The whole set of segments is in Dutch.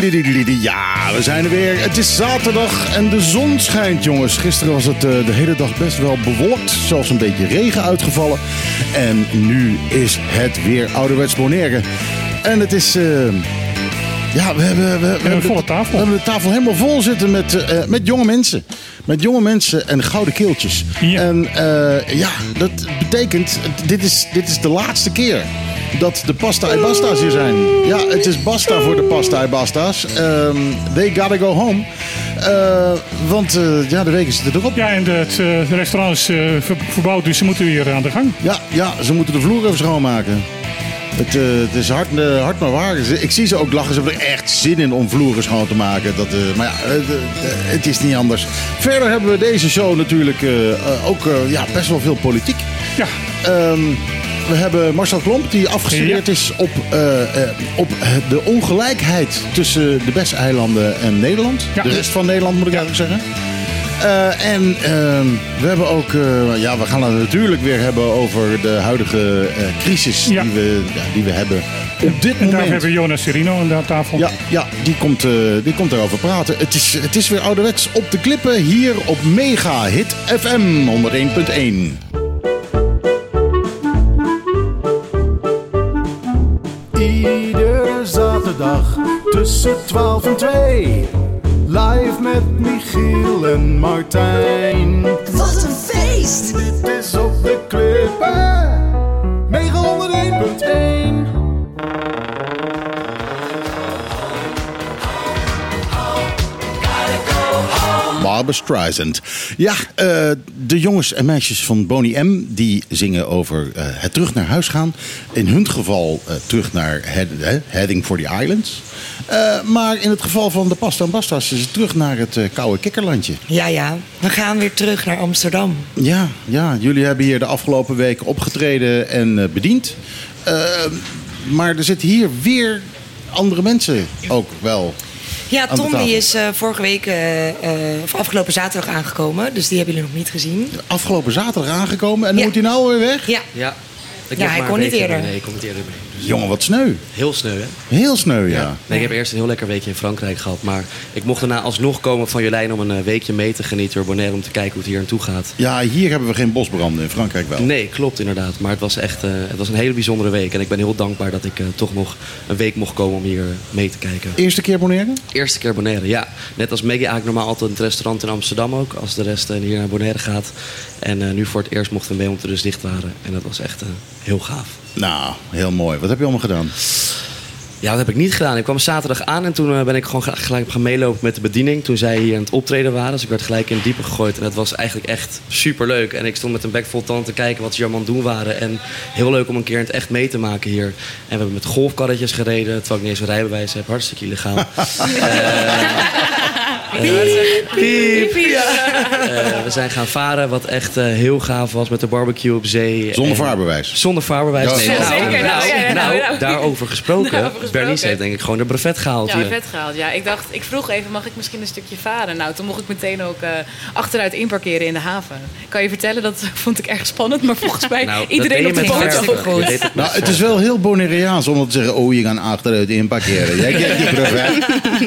Ja, we zijn er weer. Het is zaterdag en de zon schijnt, jongens. Gisteren was het de hele dag best wel bewolkt. Zelfs een beetje regen uitgevallen. En nu is het weer ouderwets Bonaire. En het is... Ja, we hebben een volle tafel. We hebben de tafel helemaal vol zitten met jonge mensen. Met jonge mensen en gouden keeltjes. Ja. En dat betekent, dit is de laatste keer dat de Pasta e Basta's hier zijn. Ja, het is basta voor de Pasta e Basta's. They gotta go home. Want de weken zitten erop. Ja, en het restaurant is verbouwd, dus ze moeten weer aan de gang. Ja, ze moeten de vloer even schoonmaken. Het is hard maar waar. Ik zie ze ook lachen. Ze hebben er echt zin in om vloeren schoon te maken. Maar ja, het is niet anders. Verder hebben we deze show natuurlijk ook best wel veel politiek. Ja. We hebben Marcel Klomp die afgestudeerd is op de ongelijkheid tussen de BES-eilanden en Nederland. Ja. De rest van Nederland moet ik eigenlijk zeggen. We hebben ook, we gaan het natuurlijk weer hebben over de huidige crisis die we hebben op dit moment. En daar hebben we Jonas Serino aan tafel. Ja, die komt daarover praten. Het is weer ouderwets op de klippen hier op Mega Hit FM 101.1. Iedere zaterdag tussen 12 en 2. Live met Michiel en Martijn. Wat een feest! Dit is op de klippen. Mega 101.1. Barbra Streisand. Ja, de jongens en meisjes van Boney M. die zingen over het terug naar huis gaan. In hun geval terug naar Heading for the Islands. Maar in het geval van de Pasta en Basta's is het terug naar het koude kikkerlandje. Ja, we gaan weer terug naar Amsterdam. Ja, jullie hebben hier de afgelopen weken opgetreden en bediend. Maar er zitten hier weer andere mensen ook wel. Ja, Tom die is afgelopen zaterdag aangekomen. Dus die hebben jullie nog niet gezien. Afgelopen zaterdag aangekomen en dan moet hij nou weer weg? Ja. Hij kon niet eerder. Nee, ik kon niet eerder mee. Dus jongen, wat sneu. Heel sneu, hè? Heel sneu, ja. Nee, ik heb eerst een heel lekker weekje in Frankrijk gehad. Maar ik mocht daarna alsnog komen van Jolijnen om een weekje mee te genieten door Bonaire. Om te kijken hoe het hier aan toe gaat. Ja, hier hebben we geen bosbranden, in Frankrijk wel. Nee, klopt inderdaad. Maar het was echt het was een hele bijzondere week. En ik ben heel dankbaar dat ik toch nog een week mocht komen om hier mee te kijken. Eerste keer Bonaire? Eerste keer Bonaire, ja. Net als Maggie eigenlijk normaal altijd in het restaurant in Amsterdam ook. Als de rest hier naar Bonaire gaat. En nu voor het eerst mochten we mee omdat we dus dicht waren. En dat was echt heel gaaf. Nou, heel mooi. Wat heb je allemaal gedaan? Ja, dat heb ik niet gedaan. Ik kwam zaterdag aan en toen ben ik gewoon gelijk gaan meelopen met de bediening. Toen zij hier aan het optreden waren. Dus ik werd gelijk in het diepe gegooid. En dat was eigenlijk echt superleuk. En ik stond met een bek vol tanden te kijken wat ze hier allemaal aan het doen waren. En heel leuk om een keer in het echt mee te maken hier. En we hebben met golfkarretjes gereden. Terwijl ik niet eens een rijbewijs heb. Hartstikke illegaal. Piep. We zijn gaan varen, wat echt heel gaaf was met de barbecue op zee. Zonder vaarbewijs? Zonder vaarbewijs. Ja, daarover gesproken. Bernice heeft denk ik gewoon de brevet gehaald. Ja, brevet gehaald. Ja, ik vroeg even, mag ik misschien een stukje varen? Nou, toen mocht ik meteen ook achteruit inparkeren in de haven. Kan je vertellen, dat vond ik erg spannend. Maar volgens mij iedereen op de boot ook goed. Nou, het is wel heel Bonaireaans om te zeggen, je gaat achteruit inparkeren. Jij krijgt die brevet.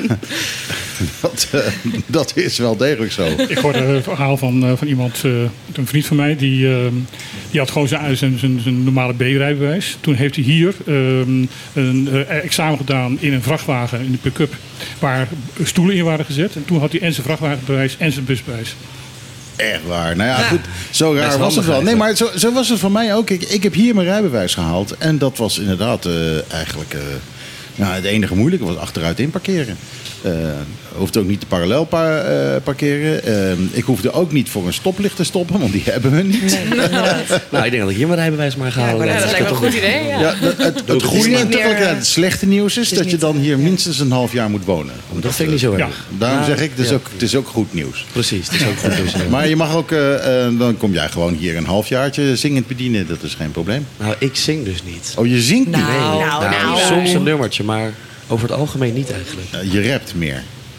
Dat is wel degelijk zo. Ik hoorde een verhaal van iemand, een vriend van mij, die had gewoon zijn normale B-rijbewijs. Toen heeft hij hier een examen gedaan in een vrachtwagen, in de pick-up, waar stoelen in waren gezet. En toen had hij en zijn vrachtwagenbewijs en zijn busbewijs. Echt waar. Nou ja, goed. Zo raar was het wel. Nee, maar zo was het voor mij ook. Ik heb hier mijn rijbewijs gehaald. En dat was inderdaad eigenlijk... het enige moeilijke was achteruit inparkeren. Hoefde ook niet te parallel parkeren. Ik hoefde ook niet voor een stoplicht te stoppen, want die hebben we niet. Nee. Nou, ik denk dat ik hier mijn rijbewijs maar ga halen. Ja, dat lijkt me een goed idee. Ja. Het goede en tegelijkertijd het slechte nieuws is dat je dan hier minstens een half jaar moet wonen. Dat vind ik niet zo erg. Daarom zeg ik, het is ook goed nieuws. Precies, het is ook goed nieuws. Maar je mag ook, dan kom jij gewoon hier een halfjaartje zingend bedienen. Dat is geen probleem. Nou, ik zing dus niet. Oh, je zingt niet? Nee. Soms een nummertje, maar over het algemeen niet eigenlijk. Je rapt meer.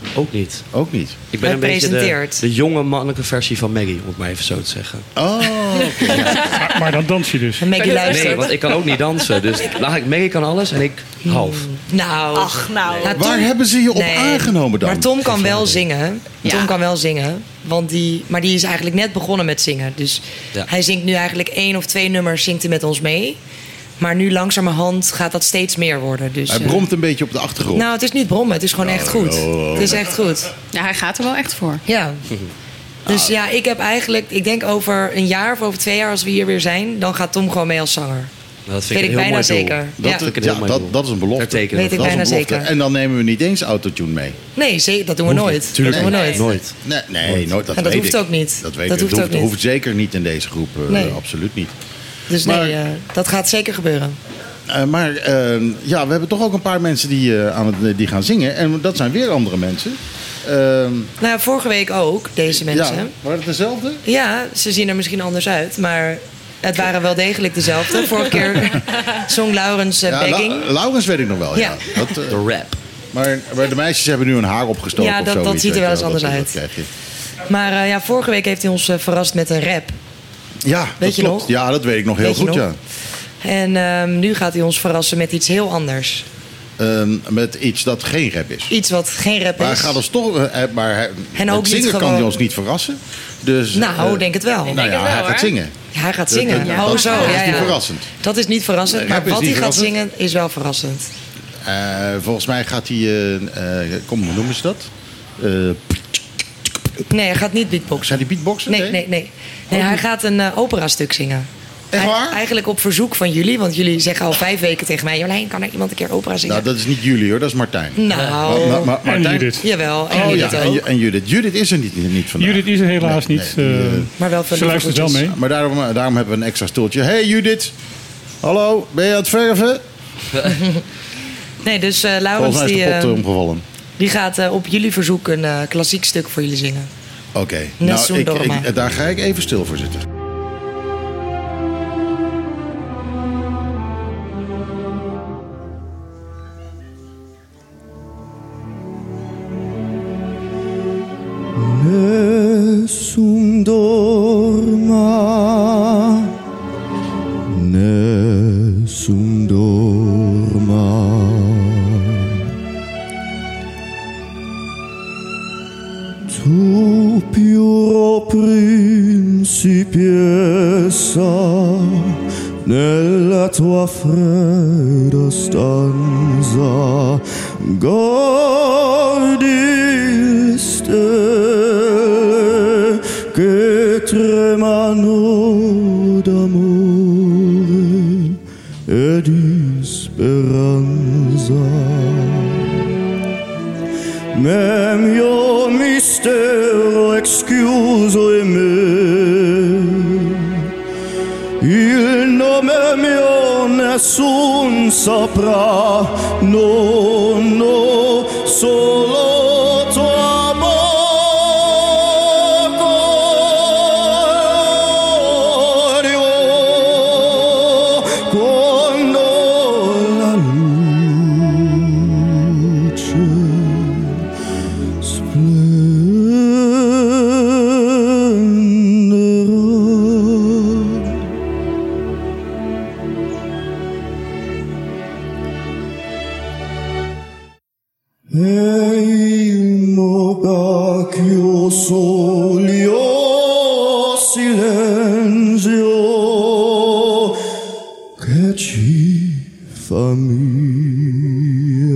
Ook niet. Ook niet. Ik ben een beetje de jonge mannelijke versie van Maggie, om het maar even zo te zeggen. Oh, okay. maar dan dans je dus. Maggie luistert. Nee, want ik kan ook niet dansen. Dus Maggie kan alles en ik half. Nou. Ach, nou. Waar hebben ze je op aangenomen dan? Maar Tom kan wel zingen. Tom kan wel zingen. Maar die is eigenlijk net begonnen met zingen. Dus hij zingt nu eigenlijk 1 of 2 nummers zingt hij met ons mee. Maar nu langzamerhand gaat dat steeds meer worden. Dus, hij bromt een beetje op de achtergrond. Nou, het is niet brommen. Het is gewoon echt goed. Het is echt goed. Ja, hij gaat er wel echt voor. Ja. Dus ja, ik denk over een jaar of over 2 jaar als we hier weer zijn... dan gaat Tom gewoon mee als zanger. Dat vind weet ik bijna zeker. Dat is een belofte. Weet ik bijna zeker. En dan nemen we niet eens autotune mee. Nee, dat doen we nooit. Tuurlijk dat doen we nooit. Nee, nooit. En dat hoeft ook niet. Dat hoeft zeker niet in deze groep. Absoluut niet. Dus dat gaat zeker gebeuren. Maar we hebben toch ook een paar mensen die gaan zingen. En dat zijn weer andere mensen. Vorige week ook, deze mensen. Ja, waren het dezelfde? Ja, ze zien er misschien anders uit. Maar het waren wel degelijk dezelfde. Vorige keer zong Laurens Begging. Laurens weet ik nog wel, ja. De rap. Maar de meisjes hebben nu een haar opgestoken of zo. Ja, dat ziet er wel eens anders uit. Maar vorige week heeft hij ons verrast met een rap. Ja, weet je nog? Ja, dat weet ik nog heel goed, ja. En nu gaat hij ons verrassen met iets heel anders. Met iets dat geen rap is. Iets wat geen rap is. Maar hij gaat ons toch... en ook zingen gewoon... kan hij ons niet verrassen. Dus, denk het wel. Hij gaat zingen. Ja, hij gaat zingen. Dat is niet verrassend. Dat is niet verrassend. Maar wat hij gaat zingen is wel verrassend. Volgens mij gaat hij... hoe noemen ze dat? Nee, hij gaat niet beatboxen. Gaat hij beatboxen? Nee, hij gaat een operastuk zingen. Echt waar? Eigenlijk op verzoek van jullie. Want jullie zeggen al 5 weken tegen mij... Jolijn, kan er iemand een keer opera zingen? Nou, dat is niet jullie hoor, dat is Martijn. Nou, Martijn, en Judith. Jawel, en Judith ook. En Judith. Judith is er niet vandaag. Judith is er helaas niet. Maar wel ze luistert wel mee. Maar daarom hebben we een extra stoeltje. Hey Judith, hallo, ben je aan het verven? Nee, dus Laurens volgens mij is de pot omgevallen. Die gaat op jullie verzoek een klassiek stuk voor jullie zingen. Oké, daar ga ik even stil voor zitten. Nessun dorma, nessun dorma. Tu puro principiessa nella tua fredda stanza guardi stelle che tremano d'amore e di speranza. Nel mio mistero escluso in me, il nome mio nessun saprà, no, solo tua voce, quando la luce solio silenzio che ci fa mia.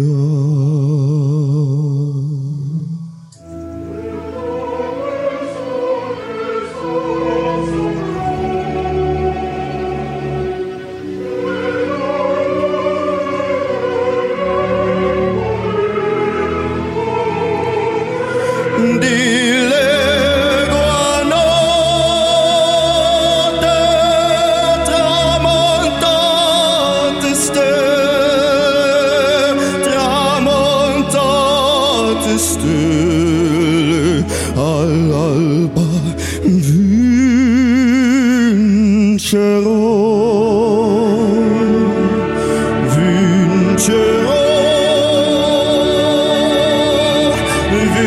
Vincerò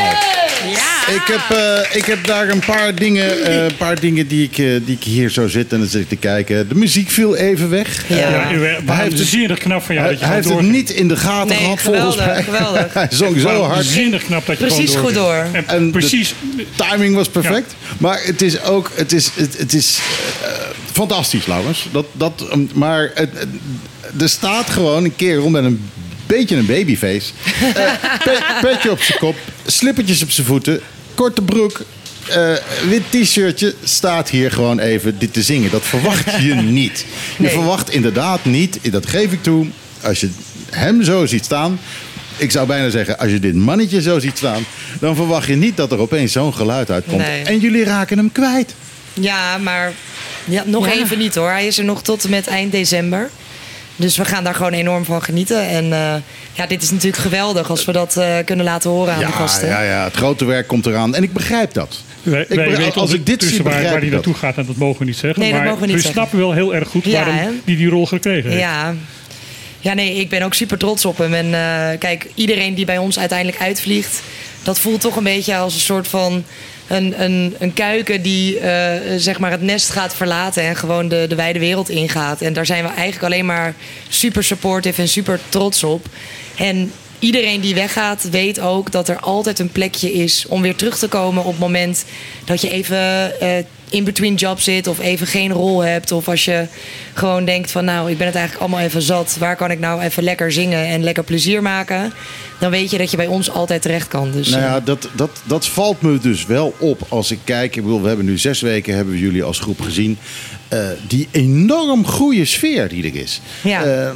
Ja. Ik heb daar een paar dingen die ik hier zo zit en dan zit ik te kijken. De muziek viel even weg. Ja. Hij heeft het zinnig knap van jou dat je hij heeft het niet in de gaten gehad volgens mij. Geweldig. Hij zong zo hard. Zinnig knap dat je precies gewoon goed door. En precies. de timing was perfect. Ja. Maar het is ook... Het is fantastisch, Laurens. Maar er staat gewoon een kerel met een beetje een babyface. Petje op zijn kop. Slippertjes op zijn voeten. Korte broek. Wit t-shirtje. Staat hier gewoon even dit te zingen. Dat verwacht je niet. Je verwacht inderdaad niet. Dat geef ik toe. Als je hem zo ziet staan... Ik zou bijna zeggen, als je dit mannetje zo ziet staan... dan verwacht je niet dat er opeens zo'n geluid uitkomt. Nee. En jullie raken hem kwijt. Ja, maar nog even niet hoor. Hij is er nog tot en met eind december. Dus we gaan daar gewoon enorm van genieten. En dit is natuurlijk geweldig als we dat kunnen laten horen aan de gasten. Ja, het grote werk komt eraan. En ik begrijp dat. Wij weten als ik dit zie, waar hij naartoe gaat, en dat mogen we niet zeggen. Nee, maar dat mogen we niet we snappen wel heel erg goed waarom die rol gekregen heeft. Ja, nee, ik ben ook super trots op hem. En kijk, iedereen die bij ons uiteindelijk uitvliegt... dat voelt toch een beetje als een soort van... Een kuiken die zeg maar het nest gaat verlaten... en gewoon de wijde wereld ingaat. En daar zijn we eigenlijk alleen maar super supportive en super trots op. En iedereen die weggaat weet ook dat er altijd een plekje is... om weer terug te komen op het moment dat je even... in between jobs zit of even geen rol hebt... of als je gewoon denkt van nou, ik ben het eigenlijk allemaal even zat... waar kan ik nou even lekker zingen en lekker plezier maken... dan weet je dat je bij ons altijd terecht kan. Dus, nou ja, dat valt me dus wel op als ik kijk. Ik bedoel, we hebben nu 6 weken hebben we jullie als groep gezien... die enorm goede sfeer die er is. Ja.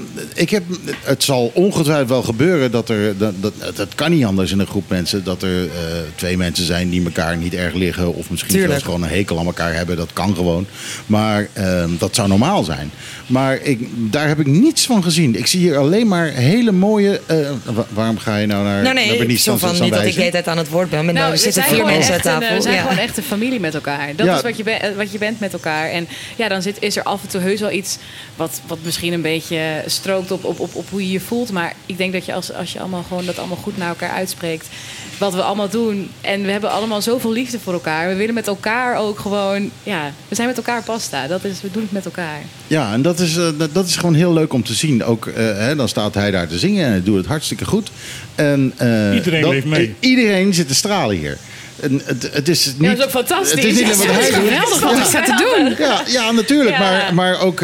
Het zal ongetwijfeld wel gebeuren dat kan niet anders in een groep mensen... dat er 2 mensen zijn die elkaar niet erg liggen... of misschien zelfs gewoon een hekel aan elkaar hebben. Dat kan gewoon. Maar dat zou normaal zijn. Maar daar heb ik niets van gezien. Ik zie hier alleen maar hele mooie... waarom ga je nou naar Benice? Niet dat ik de hele tijd aan het woord ben. Maar er zitten 4 mensen aan tafel. We zijn gewoon echt een familie met elkaar. Dat is wat je bent met elkaar. En ja, dan is er af en toe heus wel iets... wat misschien een beetje strookt op hoe je je voelt. Maar ik denk dat je als je allemaal gewoon dat allemaal goed naar elkaar uitspreekt... wat we allemaal doen. En we hebben allemaal zoveel liefde voor elkaar. We willen met elkaar ook gewoon... Ja, we zijn met elkaar pasta. We doen het met elkaar. Ja, en dat is gewoon heel leuk om te zien. Ook, dan staat hij daar te zingen en hij doet het hartstikke goed. En, iedereen leeft mee. Iedereen zit te stralen hier. Het is niet, dat is ook fantastisch. Het is niet wat hij doet. Geweldig wat er staat te doen. Ja, natuurlijk. Ja. Maar ook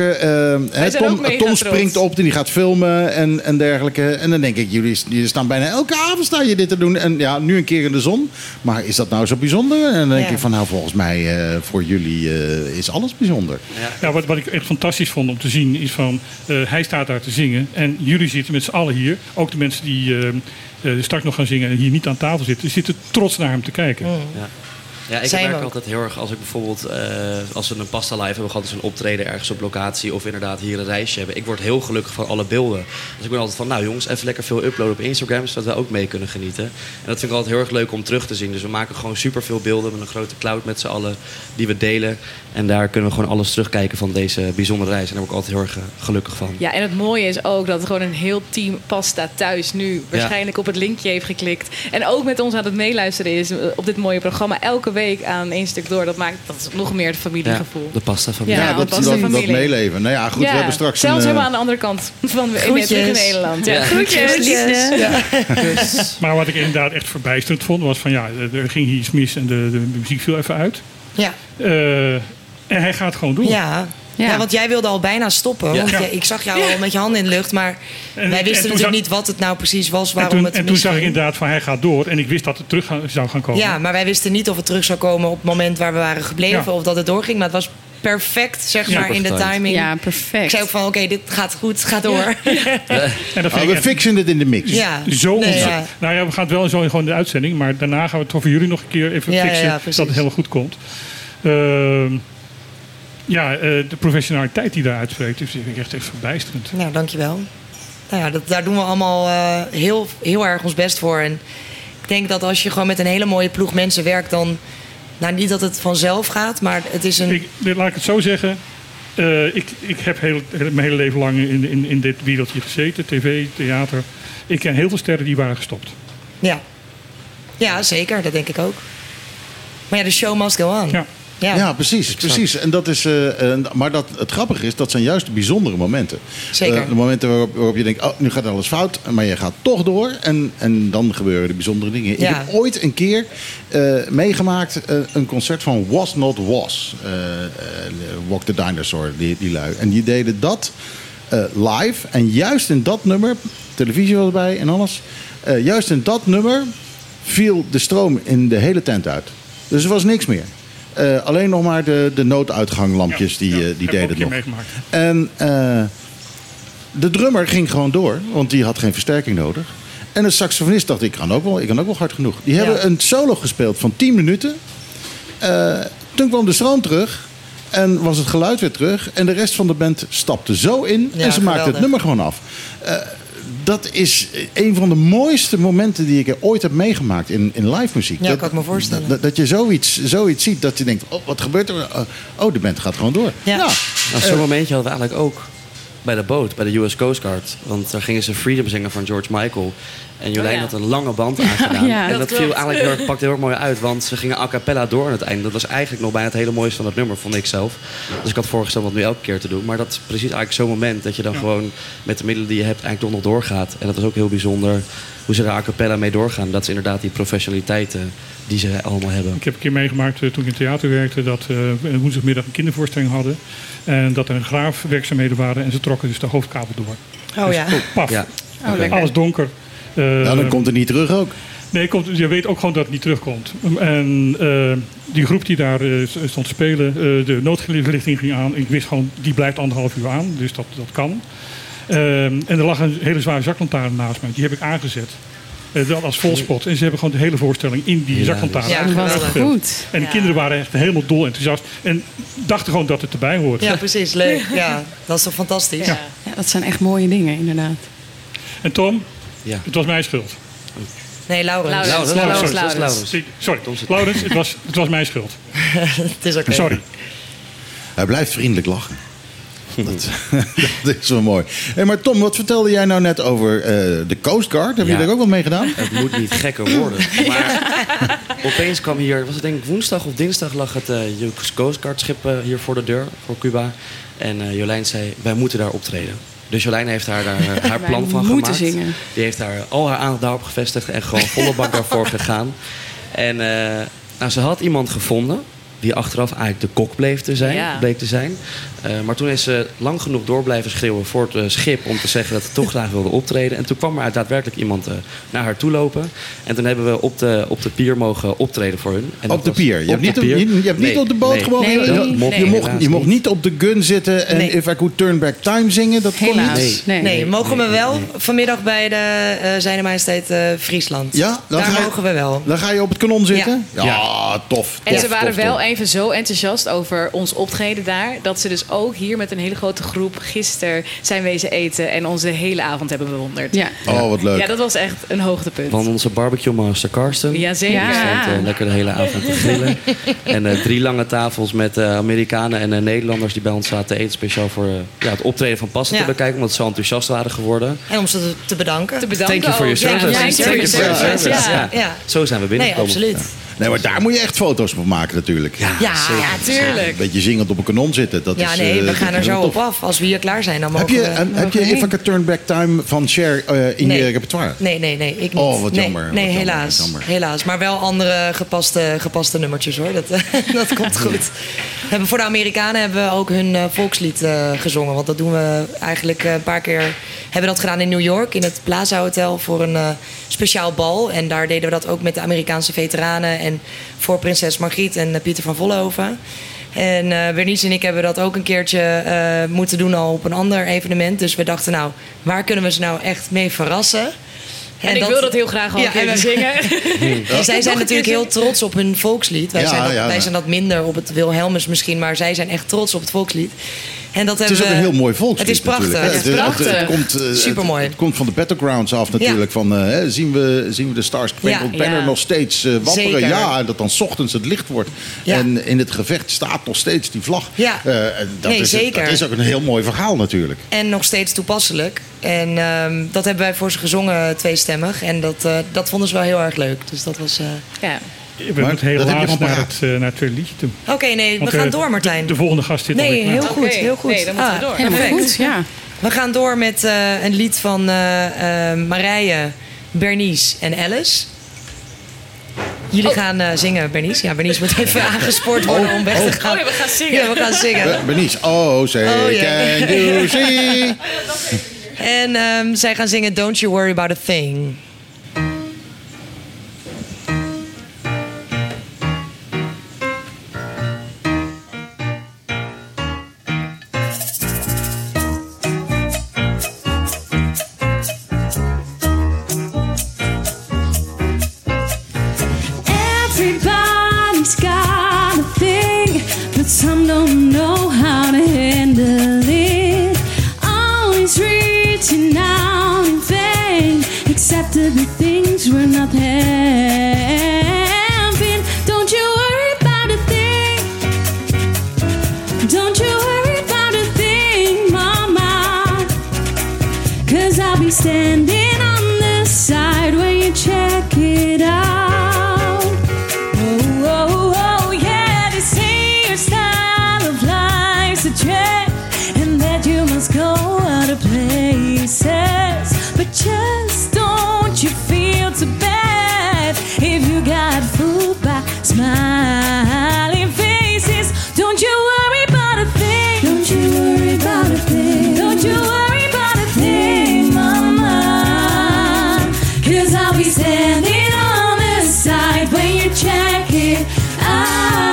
Tom springt op en die gaat filmen en dergelijke. En dan denk ik, jullie staan bijna elke avond staan je dit te doen. En ja, nu een keer in de zon. Maar is dat nou zo bijzonder? En dan denk ik van, nou, volgens mij voor jullie is alles bijzonder. Ja, wat ik echt fantastisch vond om te zien is van... hij staat daar te zingen en jullie zitten met z'n allen hier. Ook de mensen die... straks nog gaan zingen en hier niet aan tafel zitten trots naar hem te kijken. Ja, ik merk altijd heel erg als ik bijvoorbeeld... als we een pasta live hebben, gehad dus een optreden ergens op locatie... of inderdaad hier een reisje hebben. Ik word heel gelukkig van alle beelden. Dus ik ben altijd van, nou jongens, even lekker veel uploaden op Instagram... zodat we ook mee kunnen genieten. En dat vind ik altijd heel erg leuk om terug te zien. Dus we maken gewoon superveel beelden met een grote cloud met z'n allen... die we delen. En daar kunnen we gewoon alles terugkijken van deze bijzondere reis. En daar word ik altijd heel erg gelukkig van. Ja, en het mooie is ook dat gewoon een heel team Pasta thuis... nu waarschijnlijk op het linkje heeft geklikt. En ook met ons aan het meeluisteren is op dit mooie programma... elke week aan één stuk door. Dat is nog meer het familiegevoel. Ja, de pasta-familie. Ja, dat meeleven. Nou ja, goed, we hebben straks zelfs helemaal aan de andere kant van terug in Nederland. Ja. Groetjes. Ja. Maar wat ik inderdaad echt verbijsterend vond... was van er ging hier iets mis en de muziek viel even uit. Ja. En hij gaat gewoon door. Ja, want jij wilde al bijna stoppen. Want ik zag jou al met je handen in de lucht. Maar wij wisten natuurlijk niet wat het nou precies was. En toen zag ik inderdaad van hij gaat door. En ik wist dat het terug zou gaan komen. Ja, maar wij wisten niet of het terug zou komen op het moment waar we waren gebleven. Ja. Of dat het doorging. Maar het was perfect, zeg maar, in de timing. Ja, perfect. Ik zei ook van, oké, dit gaat goed, gaat door. En we fixen het in de mix. Ja. Nou ja, we gaan het wel zo gewoon in de uitzending. Maar daarna gaan we het voor jullie nog een keer even fixen. Dat het helemaal goed komt. De professionaliteit die daar uitspreekt, is echt verbijsterend. Nou, dankjewel. Nou ja, daar doen we allemaal heel, heel erg ons best voor. En ik denk dat als je gewoon met een hele mooie ploeg mensen werkt, dan... Nou, niet dat het vanzelf gaat, maar het is een... Laat ik het zo zeggen. Ik heb mijn hele leven lang in dit wereldje gezeten. TV, theater. Ik ken heel veel sterren die waren gestopt. Ja. Ja, zeker. Dat denk ik ook. Maar ja, de show must go on. Ja. Ja, precies. En dat is, maar het grappige is, dat zijn juist de bijzondere momenten. Zeker. De momenten waarop je denkt, nu gaat alles fout. Maar je gaat toch door. En dan gebeuren de bijzondere dingen. Ja. Ik heb ooit een keer meegemaakt een concert van Was Not Was. Walk the Dinosaur, die lui. En die deden dat live. En juist in dat nummer, televisie was erbij en alles. Juist in dat nummer viel de stroom in de hele tent uit. Dus er was niks meer. Alleen nog maar de nooduitganglampjes die deden het nog. Meegemaakt. En de drummer ging gewoon door, want die had geen versterking nodig. En de saxofonist dacht, ik kan ook wel hard genoeg. Die hebben een solo gespeeld van 10 minuten. Toen kwam de stroom terug en was het geluid weer terug. En de rest van de band stapte zo in en ze maakte het nummer gewoon af. Dat is een van de mooiste momenten die ik ooit heb meegemaakt in live muziek. Ja, kan ik me voorstellen. Dat je zoiets ziet, dat je denkt, wat gebeurt er? De band gaat gewoon door. Ja. Nou, zo'n momentje hadden we eigenlijk ook bij de boot, bij de US Coast Guard. Want daar gingen ze Freedom zingen van George Michael. En Jolijn had een lange band aangedaan. Ja, en dat dat viel eigenlijk pakte heel erg mooi uit. Want ze gingen a cappella door aan het einde. Dat was eigenlijk nog bijna het hele mooiste van het nummer, vond ik zelf. Dus ik had voorgesteld om dat nu elke keer te doen. Maar dat is precies eigenlijk zo'n moment dat je dan gewoon met de middelen die je hebt eigenlijk toch nog doorgaat. En dat was ook heel bijzonder hoe ze daar a cappella mee doorgaan. Dat is inderdaad die professionaliteit die ze allemaal hebben. Ik heb een keer meegemaakt toen ik in het theater werkte dat we woensdagmiddag een kindervoorstelling hadden. En dat er graafwerkzaamheden waren en ze trokken dus de hoofdkabel door. Oh ja. Paf. Ja. Alles donker. Dan komt het niet terug ook. Nee, je weet ook gewoon dat het niet terugkomt. En die groep die daar stond te spelen, de noodverlichting ging aan. Ik wist gewoon, die blijft 1,5 uur aan, dus dat kan. En er lag een hele zware zaklantaarn naast mij. Die heb ik aangezet. Dat als volspot. En ze hebben gewoon de hele voorstelling in die zaklantaarn geweldig. Goed. En de kinderen waren echt helemaal dol enthousiast. En dachten gewoon dat het erbij hoort. Ja, precies. Leuk. Ja, dat is toch fantastisch? Ja, dat zijn echt mooie dingen, inderdaad. En Tom, Ja. het was mijn schuld. Nee, Laurens. Sorry, Laurens, het was mijn schuld. Het is oké. Sorry. Hij blijft vriendelijk lachen. Dat is wel mooi. Hey, maar Tom, wat vertelde jij nou net over de Coast Guard? Heb je daar ook wat mee gedaan? Het moet niet gekker worden. Maar opeens kwam hier, was het denk ik woensdag of dinsdag, lag het US Coast Guard schip hier voor de deur, voor Cuba. En Jolijn zei, wij moeten daar optreden. Dus Jolijn heeft haar plan van gemaakt. Zingen. Die heeft daar al haar aandacht daarop gevestigd en gewoon volle bak daarvoor gegaan. En ze had iemand gevonden die achteraf eigenlijk de kok bleek te zijn. Maar toen is ze lang genoeg door blijven schreeuwen voor het schip om te zeggen dat ze toch graag wilde optreden. En toen kwam er daadwerkelijk iemand naar haar toe lopen. En toen hebben we op de pier mogen optreden voor hun. En Op de pier? Je hebt niet op de boot gewoon... Je mocht niet op de gun zitten en If I Could Turn Back Time zingen. Dat kon niet. Nee, mogen we wel vanmiddag bij de Zijne Majesteit Friesland. Ja? Daar mogen we wel. Dan ga je op het kanon zitten? Ja, tof. En ze waren wel even zo enthousiast over ons optreden daar, dat ze dus ook hier met een hele grote groep gisteren zijn wezen eten en onze hele avond hebben bewonderd. Ja. Oh, wat leuk. Ja, dat was echt een hoogtepunt. Van onze barbecue master Karsten. Jazeker. Die stond lekker de hele avond te grillen. En 3 lange tafels met Amerikanen en Nederlanders die bij ons zaten te eten. Speciaal voor het optreden van Passen te bekijken. Omdat ze zo enthousiast waren geworden. En om ze te bedanken. Thank you for your service. Ja. Zo zijn we binnengekomen. Nee, absoluut. Nee, maar daar moet je echt foto's van maken natuurlijk. Ja, tuurlijk. Een beetje zingend op een kanon zitten. Dat is, we gaan er zo op af. Als we hier klaar zijn, dan mogen Heb je If I Could Turn Back Time van Cher in je repertoire? Nee, ik niet. Oh, wat jammer. Nee, helaas. Maar wel andere gepaste nummertjes hoor. Dat komt goed. Voor de Amerikanen hebben we ook hun volkslied gezongen. Want dat doen we eigenlijk een paar keer. Hebben dat gedaan in New York, in het Plaza Hotel, voor een speciaal bal. En daar deden we dat ook met de Amerikaanse veteranen. En voor prinses Margriet en Pieter van Vollenhoven. En Bernice en ik hebben dat ook een keertje moeten doen al op een ander evenement. Dus we dachten, nou, waar kunnen we ze nou echt mee verrassen? En ik wil dat heel graag al een keer zingen. En zij zijn natuurlijk heel trots op hun volkslied. Wij zijn dat minder op het Wilhelmus misschien, maar zij zijn echt trots op het volkslied. En dat het is ook een heel mooi volkslied. Het is prachtig. Het is prachtig. Supermooi. Het komt van de Battlegrounds af natuurlijk. Van, zien we de Stars Spangled Banner nog steeds wapperen? Zeker. Ja, en dat dan 's ochtends het licht wordt. Ja. En in het gevecht staat nog steeds die vlag. Ja. Zeker. Dat is ook een heel mooi verhaal natuurlijk. En nog steeds toepasselijk. En dat hebben wij voor ze gezongen, tweestemmig. En dat vonden ze wel heel erg leuk. Dus dat was... We moeten helaas naar het tweede liedje toe. Oké, we gaan door, Martijn. De volgende gast zit alweer klaar. Heel goed. Nee, dan moeten we door. Perfect. Goed, ja. We gaan door met een lied van Marije, Bernice en Alice. Jullie gaan zingen, Bernice. Ja, Bernice moet even aangespoord worden om weg te gaan. We gaan zingen. Ja, we gaan zingen. Bernice, can you see? En zij gaan zingen Don't You Worry About a Thing. Some don't know how to handle it. Always reaching out in vain. Accepted the things we're not having. Don't you worry about a thing. Don't you worry about a thing, Mama. 'Cause I'll be standing on the side when you check it out. And that you must go out of places, but just don't you feel too bad if you got fooled by smiling faces. Don't you worry about a thing. Don't you worry about a thing. Don't you worry about a thing, Mama. 'Cause I'll be standing on the side when you check it out.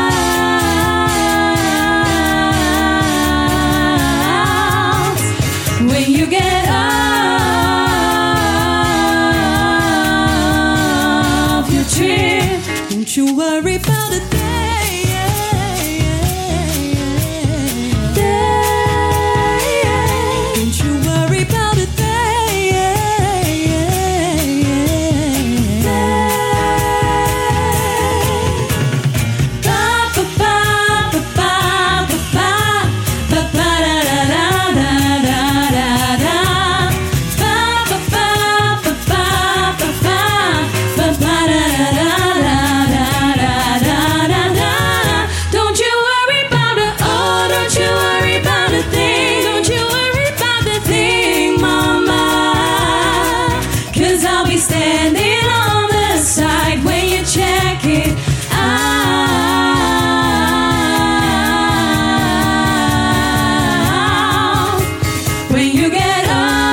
When you get off your trip, don't you worry about a thing. Don't you worry about a thing. Ba ba ba ba ba ba ba ba ba da da da da da. Don't you worry about it, oh, don't you worry about a thing. Don't you worry about the thing, Mama. 'Cause I'll be standing on the side when you check it out. When you get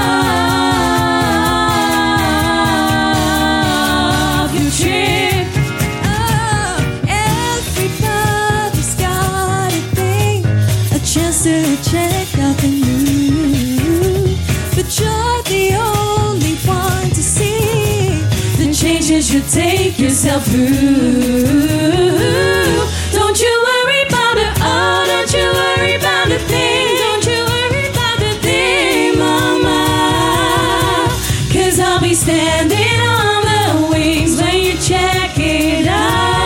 off your trip. Oh, everybody's got a thing, a chance to check out the new. But you're the only one to see the changes you take yourself through. Don't you worry about it, oh, don't you worry about a thing. Don't you worry about the thing, Mama. 'Cause I'll be standing on the wings when you check it out.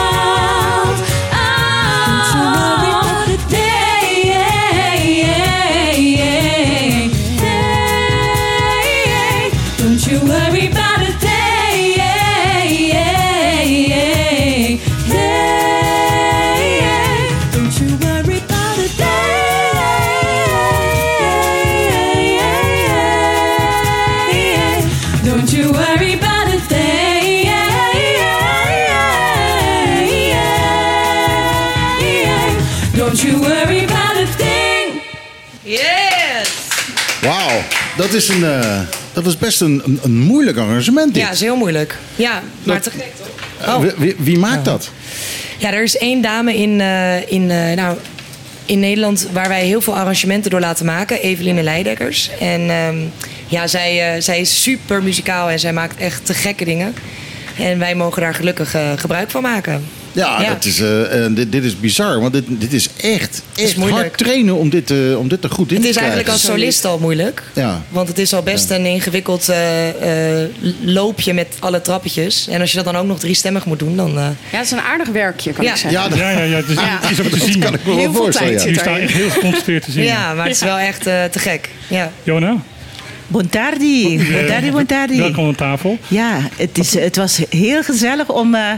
Don't you worry about a thing. Don't you worry about a thing. Don't you worry about a thing. Don't you worry about a thing. Don't you worry about a thing. Yes! Wauw, dat was best een moeilijk arrangement dit. Ja, is heel moeilijk. Ja, maar te gek toch? Wie maakt dat? Ja, er is één dame in Nederland waar wij heel veel arrangementen door laten maken. Eveline Leidekkers. En zij is super muzikaal en zij maakt echt te gekke dingen. En wij mogen daar gelukkig gebruik van maken. Ja, dat is, dit is bizar. Want dit is echt moeilijk. hard trainen om dit er goed in te krijgen. Het is eigenlijk als solist al moeilijk. Ja. Want het is al best een ingewikkeld loopje met alle trappetjes. En als je dat dan ook nog 3-stemmig moet doen, dan... Ja, het is een aardig werkje, kan ik zeggen. Ja, dus het is ook te zien. kan ik me wel Heel veel voorstellen. tijd Ja. Je staat echt heel geconcentreerd te zingen. Ja, maar het is wel echt te gek. Ja. Jona, Bontardi. Bontardi. welkom aan tafel. Ja, het was heel gezellig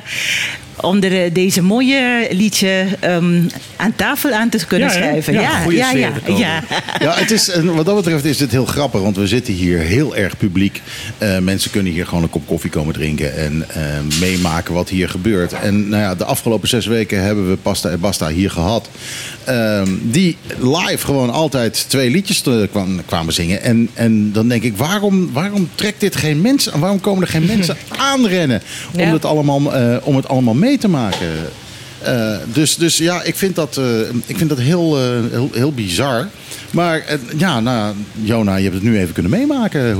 om deze mooie liedje aan tafel aan te kunnen schrijven. Ja, goede sfeer te komen. ja. Ja, het is, wat dat betreft is het heel grappig, want we zitten hier heel erg publiek. Mensen kunnen hier gewoon een kop koffie komen drinken en meemaken wat hier gebeurt. En nou ja, de afgelopen 6 weken hebben we Pasta en Basta hier gehad. Die live gewoon altijd 2 liedjes kwamen zingen. En dan denk ik, waarom trekt dit geen mensen? Waarom komen er geen mensen aanrennen om het allemaal mee te maken? Dus ja, ik vind dat heel bizar. Maar Jona, je hebt het nu even kunnen meemaken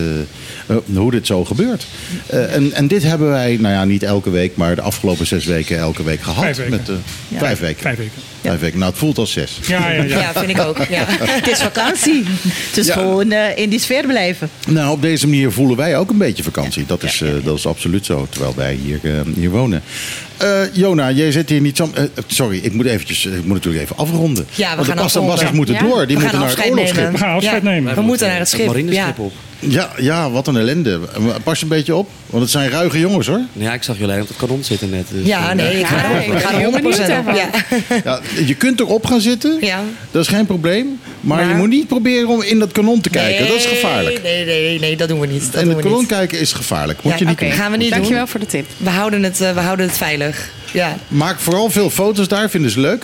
hoe dit zo gebeurt. En dit hebben wij, niet elke week, maar de afgelopen 6 weken elke week gehad. 5 weken. 5 weken. 5 weken. 5 weken. Nou, het voelt als 6. Ja, vind ik ook. Ja. Het is vakantie. Het is gewoon in die sfeer blijven. Nou, op deze manier voelen wij ook een beetje vakantie. Dat is absoluut zo, terwijl wij hier wonen. Jona, jij zit hier niet zo... sorry, ik moet natuurlijk even afronden. Ja, we Want gaan de Pasta en Basta's afronden. moeten door. Die We moeten gaan naar het afscheid oorlogsschip. nemen. We gaan afscheid nemen. We moeten naar het schip. marineschip op. Ja, wat een ellende. Pas een beetje op, want het zijn ruige jongens hoor. Ja, ik zag jullie op het kanon zitten net. Dus, Ja, nee, ik ga er 100% op. Ja. Ja, je kunt erop gaan zitten, Ja. dat is geen probleem. Maar je Maar- moet niet proberen om in dat kanon te kijken. Dat is gevaarlijk. Nee, dat doen we niet. In het kanon kijken is gevaarlijk. Moet je niet doen. Gaan we niet Dankjewel doen. voor de tip. We houden het veilig. Ja. Maak vooral veel foto's daar, vinden ze leuk.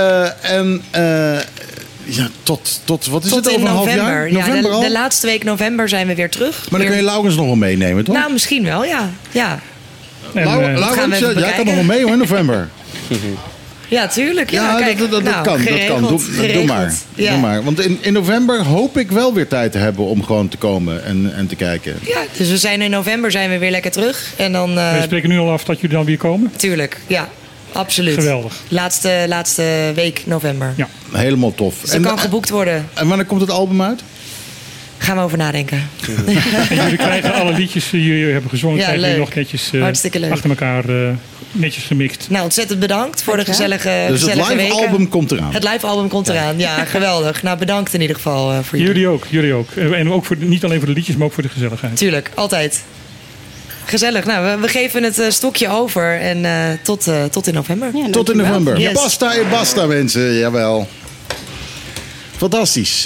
Tot wat is Tot het in over een half november. jaar? Ja, November al? de laatste week november zijn we weer terug. Maar dan kun je Laurens nog wel meenemen, toch? Nou, misschien wel, ja. Ja, En, Laurens, gaan we even jij kan bekijken. nog wel mee hoor, in november. ja tuurlijk. Ja, kijk, dat nou, kan. geregeld, Doe geregeld. maar. Ja. Doe maar. Want in november hoop ik wel weer tijd te hebben om gewoon te komen en te kijken. Ja, dus in november zijn we weer lekker terug. En dan, we spreken nu al af dat jullie dan weer komen. tuurlijk, ja. Absoluut. Geweldig. Laatste week november. Ja. Helemaal tof. Dus dat kan geboekt worden. En wanneer komt het album uit? Gaan we over nadenken. En jullie krijgen alle liedjes die jullie hebben gezongen, Ja, krijgen jullie leuk. nog netjes Hartstikke leuk. achter elkaar netjes gemixt. Nou, ontzettend bedankt voor de gezellige Dus het gezellige live weken. album komt eraan. Het live album komt eraan. Ja, geweldig. Nou, bedankt in ieder geval voor jullie. Jullie ook. En ook niet alleen voor de liedjes, maar ook voor de gezelligheid. Tuurlijk, altijd. Gezellig. Nou, we geven het stokje over en tot in november. Ja, Tot in dankjewel. november. Yes. Basta en basta, mensen. Jawel. Fantastisch.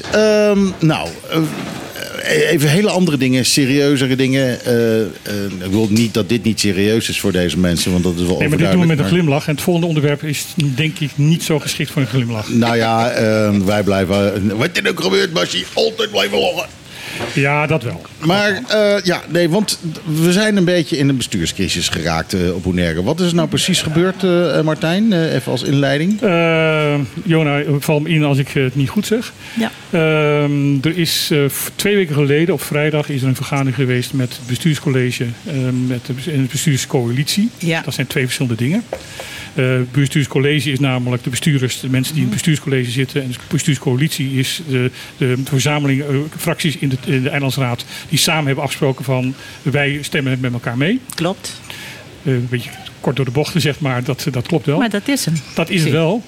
Even hele andere dingen, serieuzere dingen. Ik wil niet dat dit niet serieus is voor deze mensen, want dat is wel Nee, maar dit doen we overduidelijk. met een glimlach. En het volgende onderwerp is denk ik niet zo geschikt voor een glimlach. Nou ja, wij blijven... Wat er ook gebeurt, Basje, altijd blijven lachen. Ja, dat wel. Maar want we zijn een beetje in een bestuurscrisis geraakt op Bonaire. Wat is er nou precies gebeurd, Martijn? Even als inleiding. Jona, val me in als ik het niet goed zeg. Ja. Er is 2 weken geleden, op vrijdag, is er een vergadering geweest met het bestuurscollege en de bestuurscoalitie. Ja. Dat zijn 2 verschillende dingen. Het bestuurscollege is namelijk de bestuurders, de mensen die in het bestuurscollege zitten. En de bestuurscoalitie is de verzameling fracties in de Eilandsraad die samen hebben afgesproken van wij stemmen het met elkaar mee. Klopt. Een beetje kort door de bocht gezegd, maar dat klopt wel. Maar dat is hem. Dat is het wel.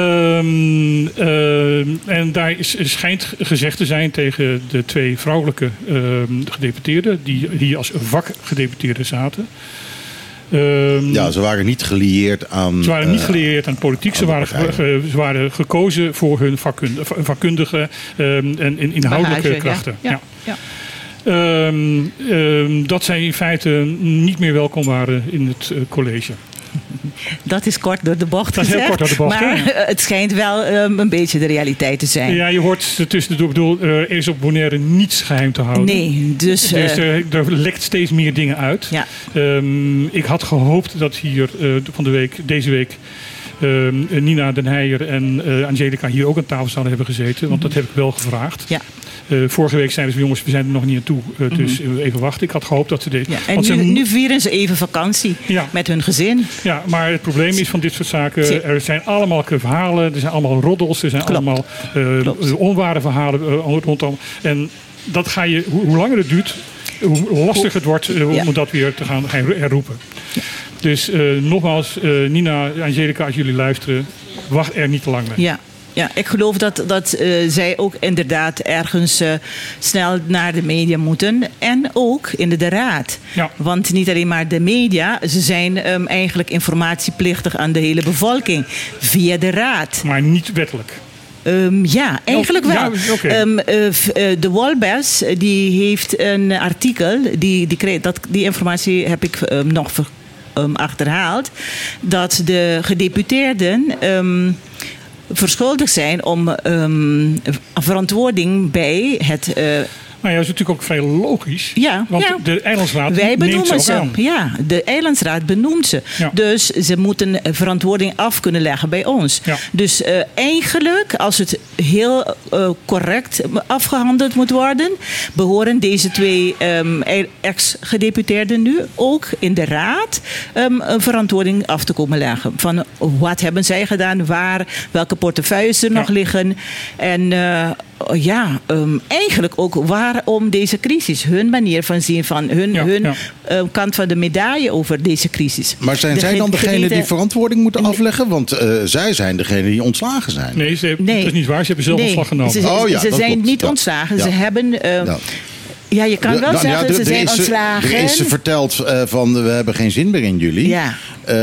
En daar schijnt gezegd te zijn tegen de 2 vrouwelijke gedeputeerden die hier als vakgedeputeerden zaten. Ze waren niet gelieerd aan... Ze waren niet gelieerd aan politiek. Ze partijen. waren gekozen voor hun vakkundige en inhoudelijke Bagage, krachten. ja. Dat zij in feite niet meer welkom waren in het college. Dat is kort door de bocht Dat is heel gezegd. kort door de bocht, maar het schijnt wel een beetje de realiteit te zijn. Ja, je hoort tussendoor, bedoel, er is op Bonaire niets geheim te houden. Nee, dus er lekt steeds meer dingen uit. Ja. Ik had gehoopt dat hier deze week Nina Den Heijer en Angelica hier ook aan tafel zouden hebben gezeten. Want dat heb ik wel gevraagd. Ja. Vorige week zeiden ze, jongens, we zijn er nog niet naartoe. Dus even wachten. Ik had gehoopt dat ze dit... Ja, en nu vieren ze even vakantie met hun gezin. Ja, maar het probleem is van dit soort zaken... Er zijn allemaal verhalen, er zijn allemaal roddels... er zijn allemaal onware verhalen rondom. En dat ga je, hoe langer het duurt... hoe lastiger het wordt om dat weer te gaan herroepen. Ja. Dus nogmaals, Nina, Angelica, als jullie luisteren... wacht er niet te lang mee. Ja, ik geloof dat zij ook inderdaad ergens snel naar de media moeten. En ook in de raad. Ja. Want niet alleen maar de media, ze zijn eigenlijk informatieplichtig aan de hele bevolking. Via de raad. Maar niet wettelijk. Ja, eigenlijk wel. Ja, okay. De Walbes die heeft een artikel, die informatie heb ik nog achterhaald, dat de gedeputeerden verschuldigd zijn om verantwoording bij het... Nou ja, dat is natuurlijk ook vrij logisch. Ja, want de Eilandsraad neemt ze ook aan. Ja, de Eilandsraad benoemt ze. Ja. Dus ze moeten verantwoording af kunnen leggen bij ons. Ja. Dus eigenlijk, als het heel correct afgehandeld moet worden... behoren deze 2 ex-gedeputeerden nu ook in de raad... verantwoording af te komen leggen. Van wat hebben zij gedaan, welke portefeuilles er nog liggen... En eigenlijk ook waarom deze crisis. Hun manier van zien, van hun kant van de medaille over deze crisis. Maar zijn zij dan degene die verantwoording moeten afleggen? Want zij zijn degene die ontslagen zijn. Nee, dat is niet waar. Ze hebben zelf ontslag genomen. Ze zijn niet ontslagen. Ze hebben... Ja, je kan wel zeggen, ze zijn ontslagen. Er is verteld van, we hebben geen zin meer in jullie. Ja.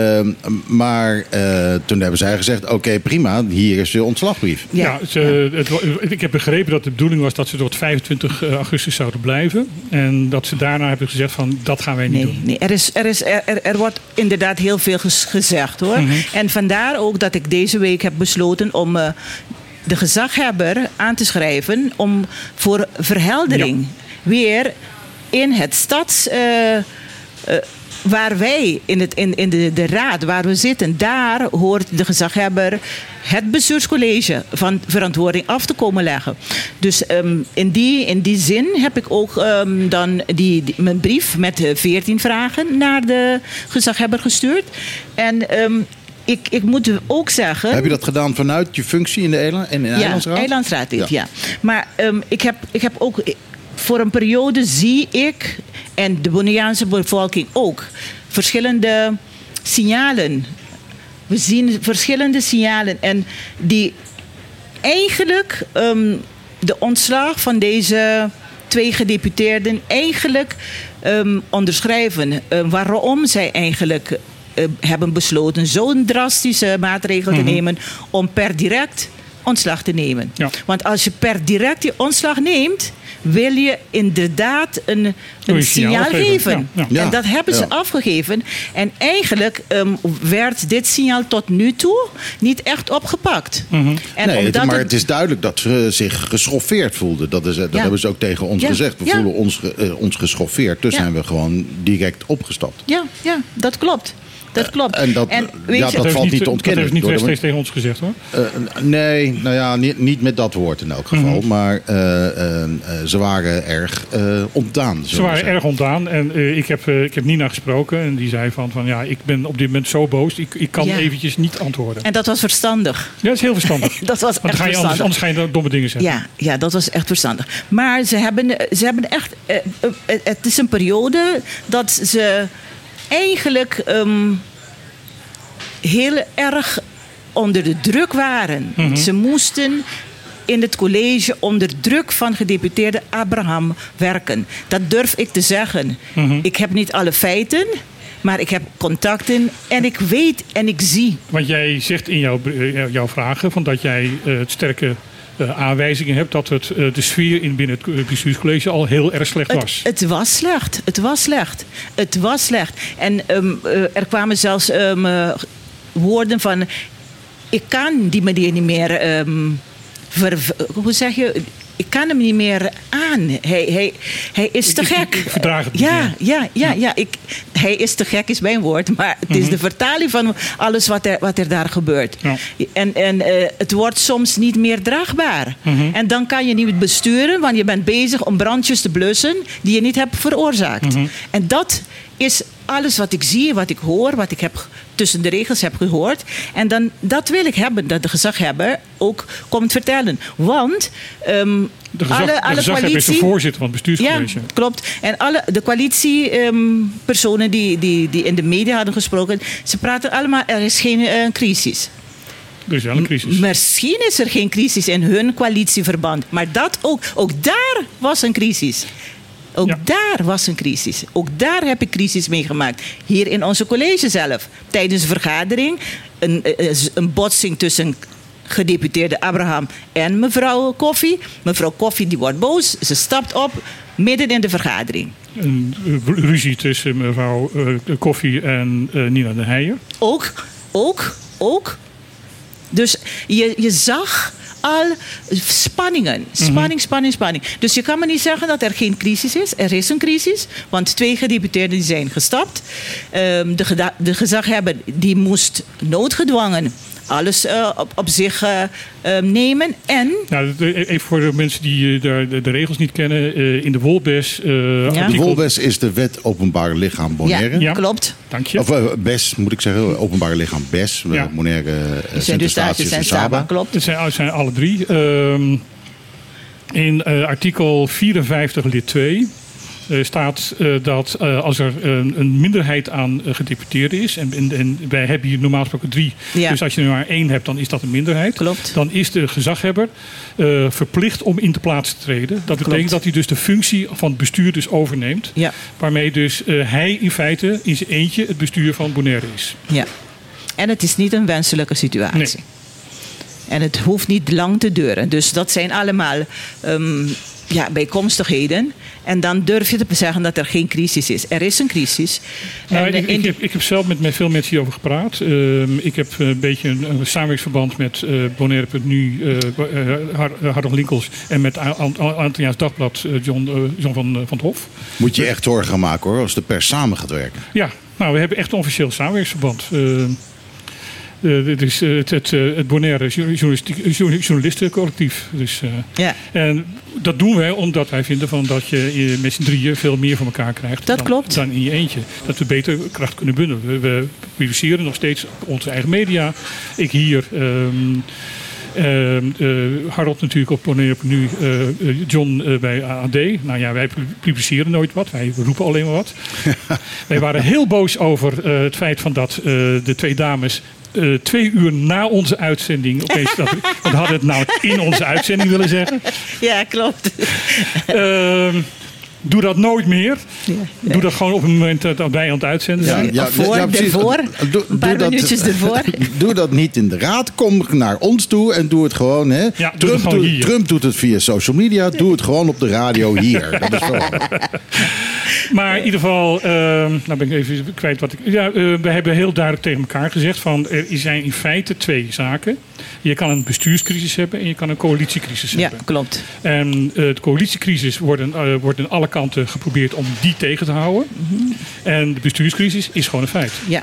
Maar toen hebben zij gezegd, oké, prima, hier is je ontslagbrief. Ja, ik heb begrepen dat de bedoeling was dat ze tot 25 augustus zouden blijven. En dat ze daarna hebben gezegd van, dat gaan wij niet doen. Nee, er wordt inderdaad heel veel gezegd, hoor. Mm-hmm. En vandaar ook dat ik deze week heb besloten om... de gezaghebber aan te schrijven voor verheldering. Ja. Weer in het stads... waar wij, in de raad waar we zitten... daar hoort de gezaghebber het bestuurscollege... van verantwoording af te komen leggen. Dus in die zin heb ik ook dan mijn brief... met 14 vragen naar de gezaghebber gestuurd. En... Ik moet ook zeggen... Heb je dat gedaan vanuit je functie in de Eilandsraad? Eilandsraad, ja. Maar ik heb ook... Voor een periode zie ik, en de Boniaanse bevolking ook... verschillende signalen. We zien verschillende signalen. En die eigenlijk de ontslag van deze 2 gedeputeerden... eigenlijk onderschrijven. Waarom zij eigenlijk... hebben besloten zo'n drastische maatregel te nemen... om per direct ontslag te nemen. Ja. Want als je per direct die ontslag neemt... wil je inderdaad een signaal geven. Ja. En dat hebben ze afgegeven. En eigenlijk werd dit signaal tot nu toe niet echt opgepakt. Mm-hmm. Maar het is duidelijk dat ze zich geschoffeerd voelden. Dat hebben ze ook tegen ons gezegd. We voelen ons geschoffeerd. Dus zijn we gewoon direct opgestapt. Ja, dat klopt. Dat klopt. En dat valt niet te ontkennen. Dat heeft niet rechtstreeks tegen ons gezegd, hoor. Nee, nou ja, niet met dat woord in elk geval. Mm-hmm. Maar ze waren erg ontdaan. Ze waren erg ontdaan. En ik heb Nina gesproken. En die zei van ja, ik ben op dit moment zo boos. Ik kan eventjes niet antwoorden. En dat was verstandig. Ja, dat is heel verstandig. Dat was echt verstandig. Anders ga je domme dingen zeggen. Ja, dat was echt verstandig. Maar ze hebben echt... het is een periode dat ze... eigenlijk heel erg onder de druk waren. Mm-hmm. Ze moesten in het college onder druk van gedeputeerde Abraham werken. Dat durf ik te zeggen. Mm-hmm. Ik heb niet alle feiten, maar ik heb contacten en ik weet en ik zie. Want jij zegt in jouw vragen van dat jij het sterke... aanwijzingen hebt dat de sfeer binnen het bestuurscollege al heel erg slecht was. Het was slecht. En er kwamen zelfs woorden van... ik kan die meneer niet meer... hoe zeg je... ik kan hem niet meer aan. Hij is te gek. Ik verdraag het niet Ja. Hij is te gek is mijn woord. Maar het is de vertaling van alles wat er daar gebeurt. Ja. En het wordt soms niet meer draagbaar. En dan kan je niet besturen, want je bent bezig om brandjes te blussen die je niet hebt veroorzaakt. En dat is alles wat ik zie, wat ik hoor, wat ik heb tussen de regels heb gehoord. En dan, dat wil ik hebben, dat de gezaghebber ook komt vertellen. Want De gezaghebber is de voorzitter van het bestuurscollege. Ja, klopt. En de coalitiepersonen die in de media hadden gesproken, ze praten allemaal, er is geen crisis. Er is wel een crisis. Misschien is er geen crisis in hun coalitieverband. Maar ook daar was een crisis. Daar was een crisis. Ook daar heb ik crisis meegemaakt. Hier in onze college zelf. Tijdens een vergadering. Een botsing tussen gedeputeerde Abraham en mevrouw Koffie. Mevrouw Koffie die wordt boos. Ze stapt op midden in de vergadering. Een ruzie tussen mevrouw Koffie en Nina de Heijer. Ook. Dus je zag al spanningen. Spanning. Dus je kan me niet zeggen dat er geen crisis is. Er is een crisis, want 2 gedeputeerden die zijn gestapt. De gezaghebber die moest noodgedwongen alles op zich nemen. En even voor de mensen die de regels niet kennen. In de Wolbes... De Wolbes is de wet openbaar lichaam Bonaire. Ja, klopt. Dank je. Of BES moet ik zeggen. Openbaar lichaam BES. Bonaire, Sint-Eustatius en Saba. Klopt. Het zijn alle 3. In artikel 54 lid 2... staat dat als er een minderheid aan gedeputeerden is... en wij hebben hier normaal gesproken 3... Ja. Dus als je er maar 1 hebt, dan is dat een minderheid. Klopt. Dan is de gezaghebber verplicht om in te plaats te treden. Dat betekent dat hij dus de functie van het bestuur dus overneemt. Ja. Waarmee dus hij in feite in zijn eentje het bestuur van Bonaire is. Ja. En het is niet een wenselijke situatie. Nee. En het hoeft niet lang te duren. Dus dat zijn allemaal bijkomstigheden. En dan durf je te zeggen dat er geen crisis is. Er is een crisis. Ik heb zelf met veel mensen hierover gepraat. Ik heb een beetje een samenwerkingsverband met Bonaire.nu, Hartog Linkels en met Antilliaans Dagblad, John van het Hof. Moet je echt zorgen maken hoor, als de pers samen gaat werken. Ja, we hebben echt een officieel samenwerkingsverband. Dit is het Bonaire journalistencollectief. Dus, en dat doen wij omdat wij vinden dat je met z'n drieën veel meer van elkaar krijgt dan in je eentje. Dat we beter kracht kunnen bundelen. We publiceren nog steeds op onze eigen media. Ik hier... Harold natuurlijk op Bonaire.nu, John bij AD. Nou ja, wij publiceren nooit wat. Wij roepen alleen maar wat. Wij waren heel boos over het feit dat de 2 dames 2 uur na onze uitzending opeens we hadden het nou in onze uitzending willen zeggen. Ja, klopt. Doe dat nooit meer. Ja, nee. Doe dat gewoon op het moment dat wij aan het uitzenden zijn. Een paar minuutjes ervoor. Doe dat niet in de raad. Kom naar ons toe en doe het gewoon. Hè. Ja, Trump doet het via social media. Doe het gewoon op de radio hier. Dat is zo. Maar in ieder geval, nou ben ik even kwijt wat ik... Ja, we hebben heel duidelijk tegen elkaar gezegd van er zijn in feite 2 zaken. Je kan een bestuurscrisis hebben en je kan een coalitiecrisis hebben. Ja, klopt. En de coalitiecrisis wordt aan alle kanten geprobeerd om die tegen te houden. Mm-hmm. En de bestuurscrisis is gewoon een feit. Ja.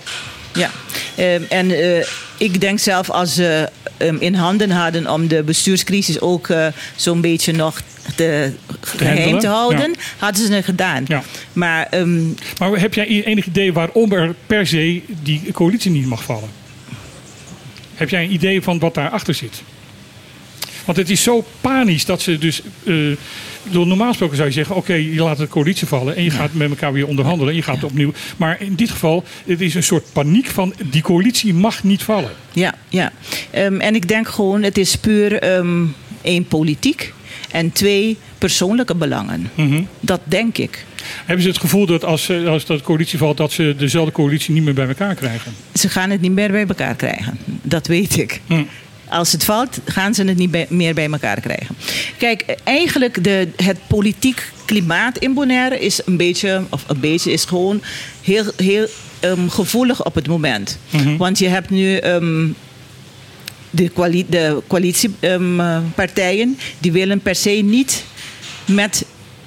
Ik denk zelf als ze in handen hadden om de bestuurscrisis ook zo'n beetje nog geheim te houden, hadden ze het gedaan. Ja. Maar heb jij enig idee waarom er per se die coalitie niet mag vallen? Heb jij een idee van wat daarachter zit? Want het is zo panisch dat ze dus... normaal gesproken zou je zeggen... oké, je laat de coalitie vallen... en je gaat met elkaar weer onderhandelen... en je gaat opnieuw... Maar in dit geval, het is een soort paniek van... die coalitie mag niet vallen. Ja. En ik denk gewoon... het is puur 1 politiek... en 2 persoonlijke belangen. Mm-hmm. Dat denk ik. Hebben ze het gevoel dat als de coalitie valt... dat ze dezelfde coalitie niet meer bij elkaar krijgen? Ze gaan het niet meer bij elkaar krijgen. Dat weet ik. Als het valt, gaan ze het niet meer bij elkaar krijgen. Kijk, eigenlijk het politiek klimaat in Bonaire is is gewoon heel gevoelig op het moment. Mm-hmm. Want je hebt nu de coalitiepartijen die willen per se niet met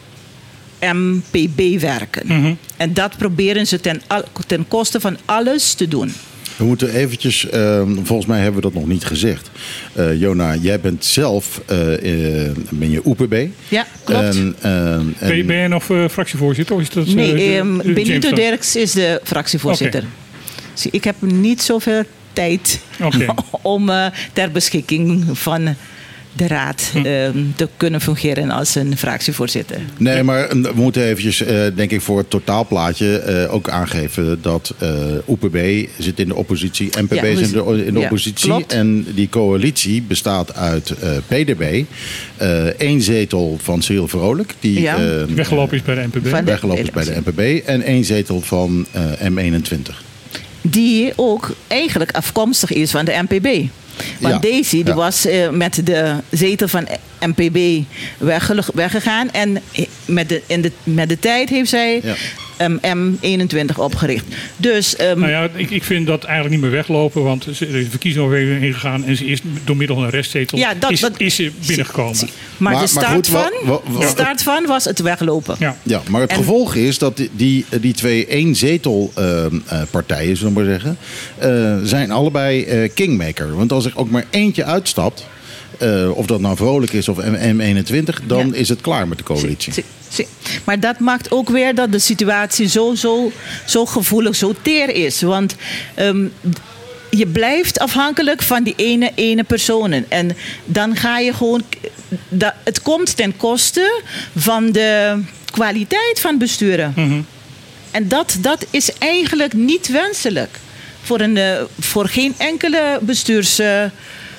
MPB werken. En dat proberen ze ten koste van alles te doen. We moeten eventjes, volgens mij hebben we dat nog niet gezegd. Jona, jij bent zelf ben je UPB. Ja, klopt. Ben je nog fractievoorzitter? Of is dat, nee, Benito Dirks is de fractievoorzitter. Okay. Ik heb niet zoveel tijd om ter beschikking van de raad te kunnen fungeren als een fractievoorzitter. Nee, maar we moeten eventjes, denk ik, voor het totaalplaatje ook aangeven dat UPB zit in de oppositie, NPB zit in de oppositie. Klopt. En die coalitie bestaat uit PDB, 1 zetel van Cyril Vrolijk, die weggelopen is bij de NPB. En 1 zetel van M21. Die ook eigenlijk afkomstig is van de NPB. Want Daisy die was met de zetel van NPB weggegaan. En met de tijd heeft zij M21 opgericht. Dus, ik vind dat eigenlijk niet meer weglopen. Want er is een verkiezingsoverweging ingegaan. En ze is door middel van een restzetel is ze binnengekomen. Maar de start van was het weglopen. Ja, maar het gevolg is dat die 2 één-zetel partijen, zullen we maar zeggen, zijn allebei kingmaker. Want als er ook maar eentje uitstapt, of dat nou Vrolijk is of M21, dan is het klaar met de coalitie. Maar dat maakt ook weer dat de situatie zo gevoelig, zo teer is. Want je blijft afhankelijk van die ene personen. En dan ga je gewoon... Het komt ten koste van de kwaliteit van besturen. En dat is eigenlijk niet wenselijk voor geen enkele bestuursvorm,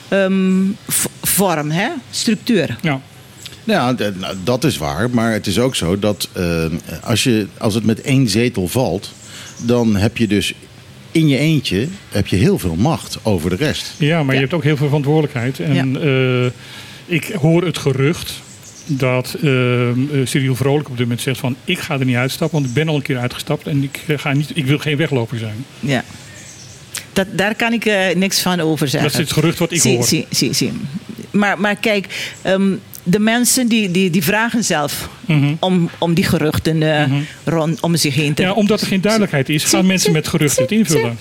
structuur. Ja, dat is waar. Maar het is ook zo dat als het met 1 zetel valt, dan heb je dus in je eentje heel veel macht over de rest. Ja, maar je hebt ook heel veel verantwoordelijkheid. En ik hoor het gerucht dat Cyril Vrolijk op dit moment zegt van, ik ga er niet uitstappen, want ik ben al een keer uitgestapt en ik wil geen wegloper zijn. Ja. Daar kan ik niks van over zeggen. Dat is het gerucht wat ik hoor. Maar kijk, de mensen die vragen zelf om die geruchten rondom zich heen te... Ja, omdat er geen duidelijkheid is, gaan mensen met geruchten het invullen.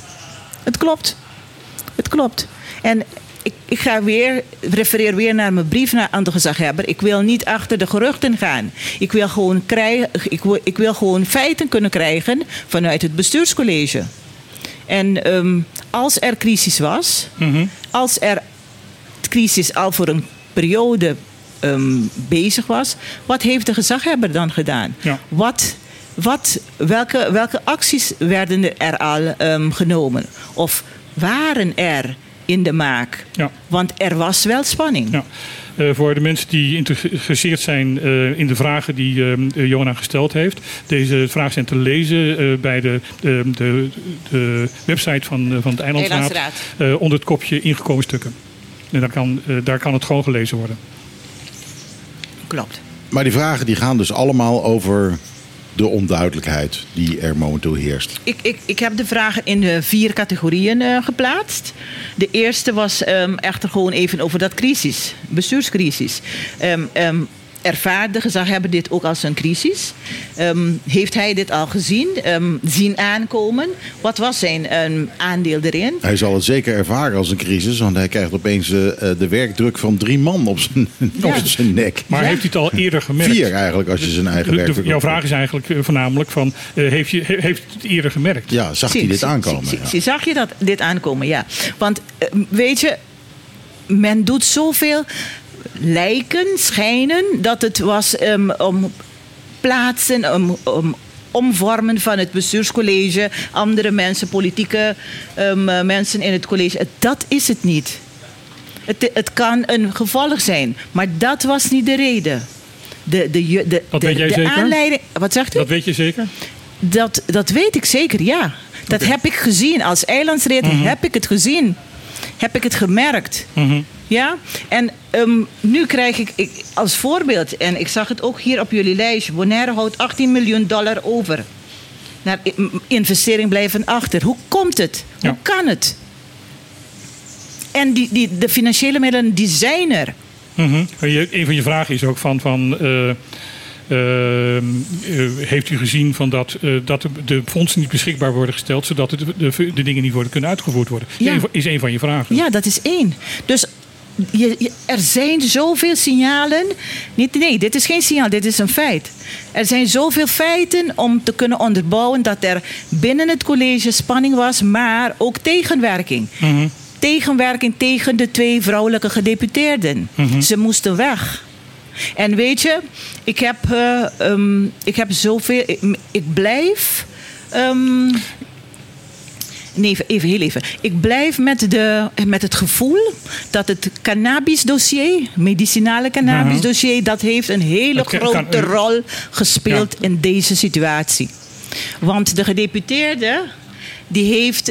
Het klopt. En ik refereer weer naar mijn brief aan de gezaghebber. Ik wil niet achter de geruchten gaan. Ik wil gewoon feiten kunnen krijgen vanuit het bestuurscollege. En als er crisis was, als er crisis al voor een periode bezig was, wat heeft de gezaghebber dan gedaan? Ja. Welke acties werden er al genomen? Of waren er in de maak? Ja. Want er was wel spanning. Ja. Voor de mensen die geïnteresseerd zijn in de vragen die Jona gesteld heeft. Deze vragen zijn te lezen bij de website van het Eilandsraad. Onder het kopje ingekomen stukken. En daar kan het gewoon gelezen worden. Klopt. Maar die vragen die gaan dus allemaal over de onduidelijkheid die er momenteel heerst. Ik heb de vragen in 4 categorieën geplaatst. De eerste was echter gewoon even over dat bestuurscrisis. Ervaart de gezaghebber dit ook als een crisis? Heeft hij dit al zien aankomen? Wat was zijn aandeel erin? Hij zal het zeker ervaren als een crisis, want hij krijgt opeens de werkdruk van 3 man op zijn nek. Maar heeft hij het al eerder gemerkt? 4 eigenlijk, als je zijn eigen werkdruk... Jouw vraag is eigenlijk voornamelijk van, heeft het eerder gemerkt? Ja, zag hij dit aankomen? Zag je dit aankomen, ja. Want weet je, men doet zoveel... lijken, schijnen dat het was om plaatsen, om omvormen van het bestuurscollege, andere mensen, politieke mensen in het college. Dat is het niet. Het kan een gevolg zijn, maar dat was niet de reden. Dat weet jij zeker? Aanleiding, wat zegt u? Dat weet je zeker? Dat weet ik zeker, ja. Dat heb ik gezien. Als eilandsraad heb ik het gezien. Heb ik het gemerkt. Ja? En nu krijg ik als voorbeeld, en ik zag het ook hier op jullie lijstje, Bonaire houdt $18 miljoen over. Naar investering blijven achter. Hoe komt het? Hoe kan het? En de financiële middelen, die zijn er. Mm-hmm. Een van je vragen is ook heeft u gezien dat de fondsen niet beschikbaar worden gesteld, zodat de dingen niet kunnen uitgevoerd worden? Ja. Is een van je vragen. Ja, dat is één. Dus er zijn zoveel signalen. Nee, dit is geen signaal, dit is een feit. Er zijn zoveel feiten om te kunnen onderbouwen dat er binnen het college spanning was, maar ook tegenwerking. Mm-hmm. Tegenwerking tegen de 2 vrouwelijke gedeputeerden. Mm-hmm. Ze moesten weg. En weet je, ik heb zoveel. Ik blijf. Nee, heel even. Ik blijf met het gevoel dat het cannabisdossier, medicinale cannabisdossier, dat heeft een hele grote rol gespeeld in deze situatie. Want de gedeputeerde, die heeft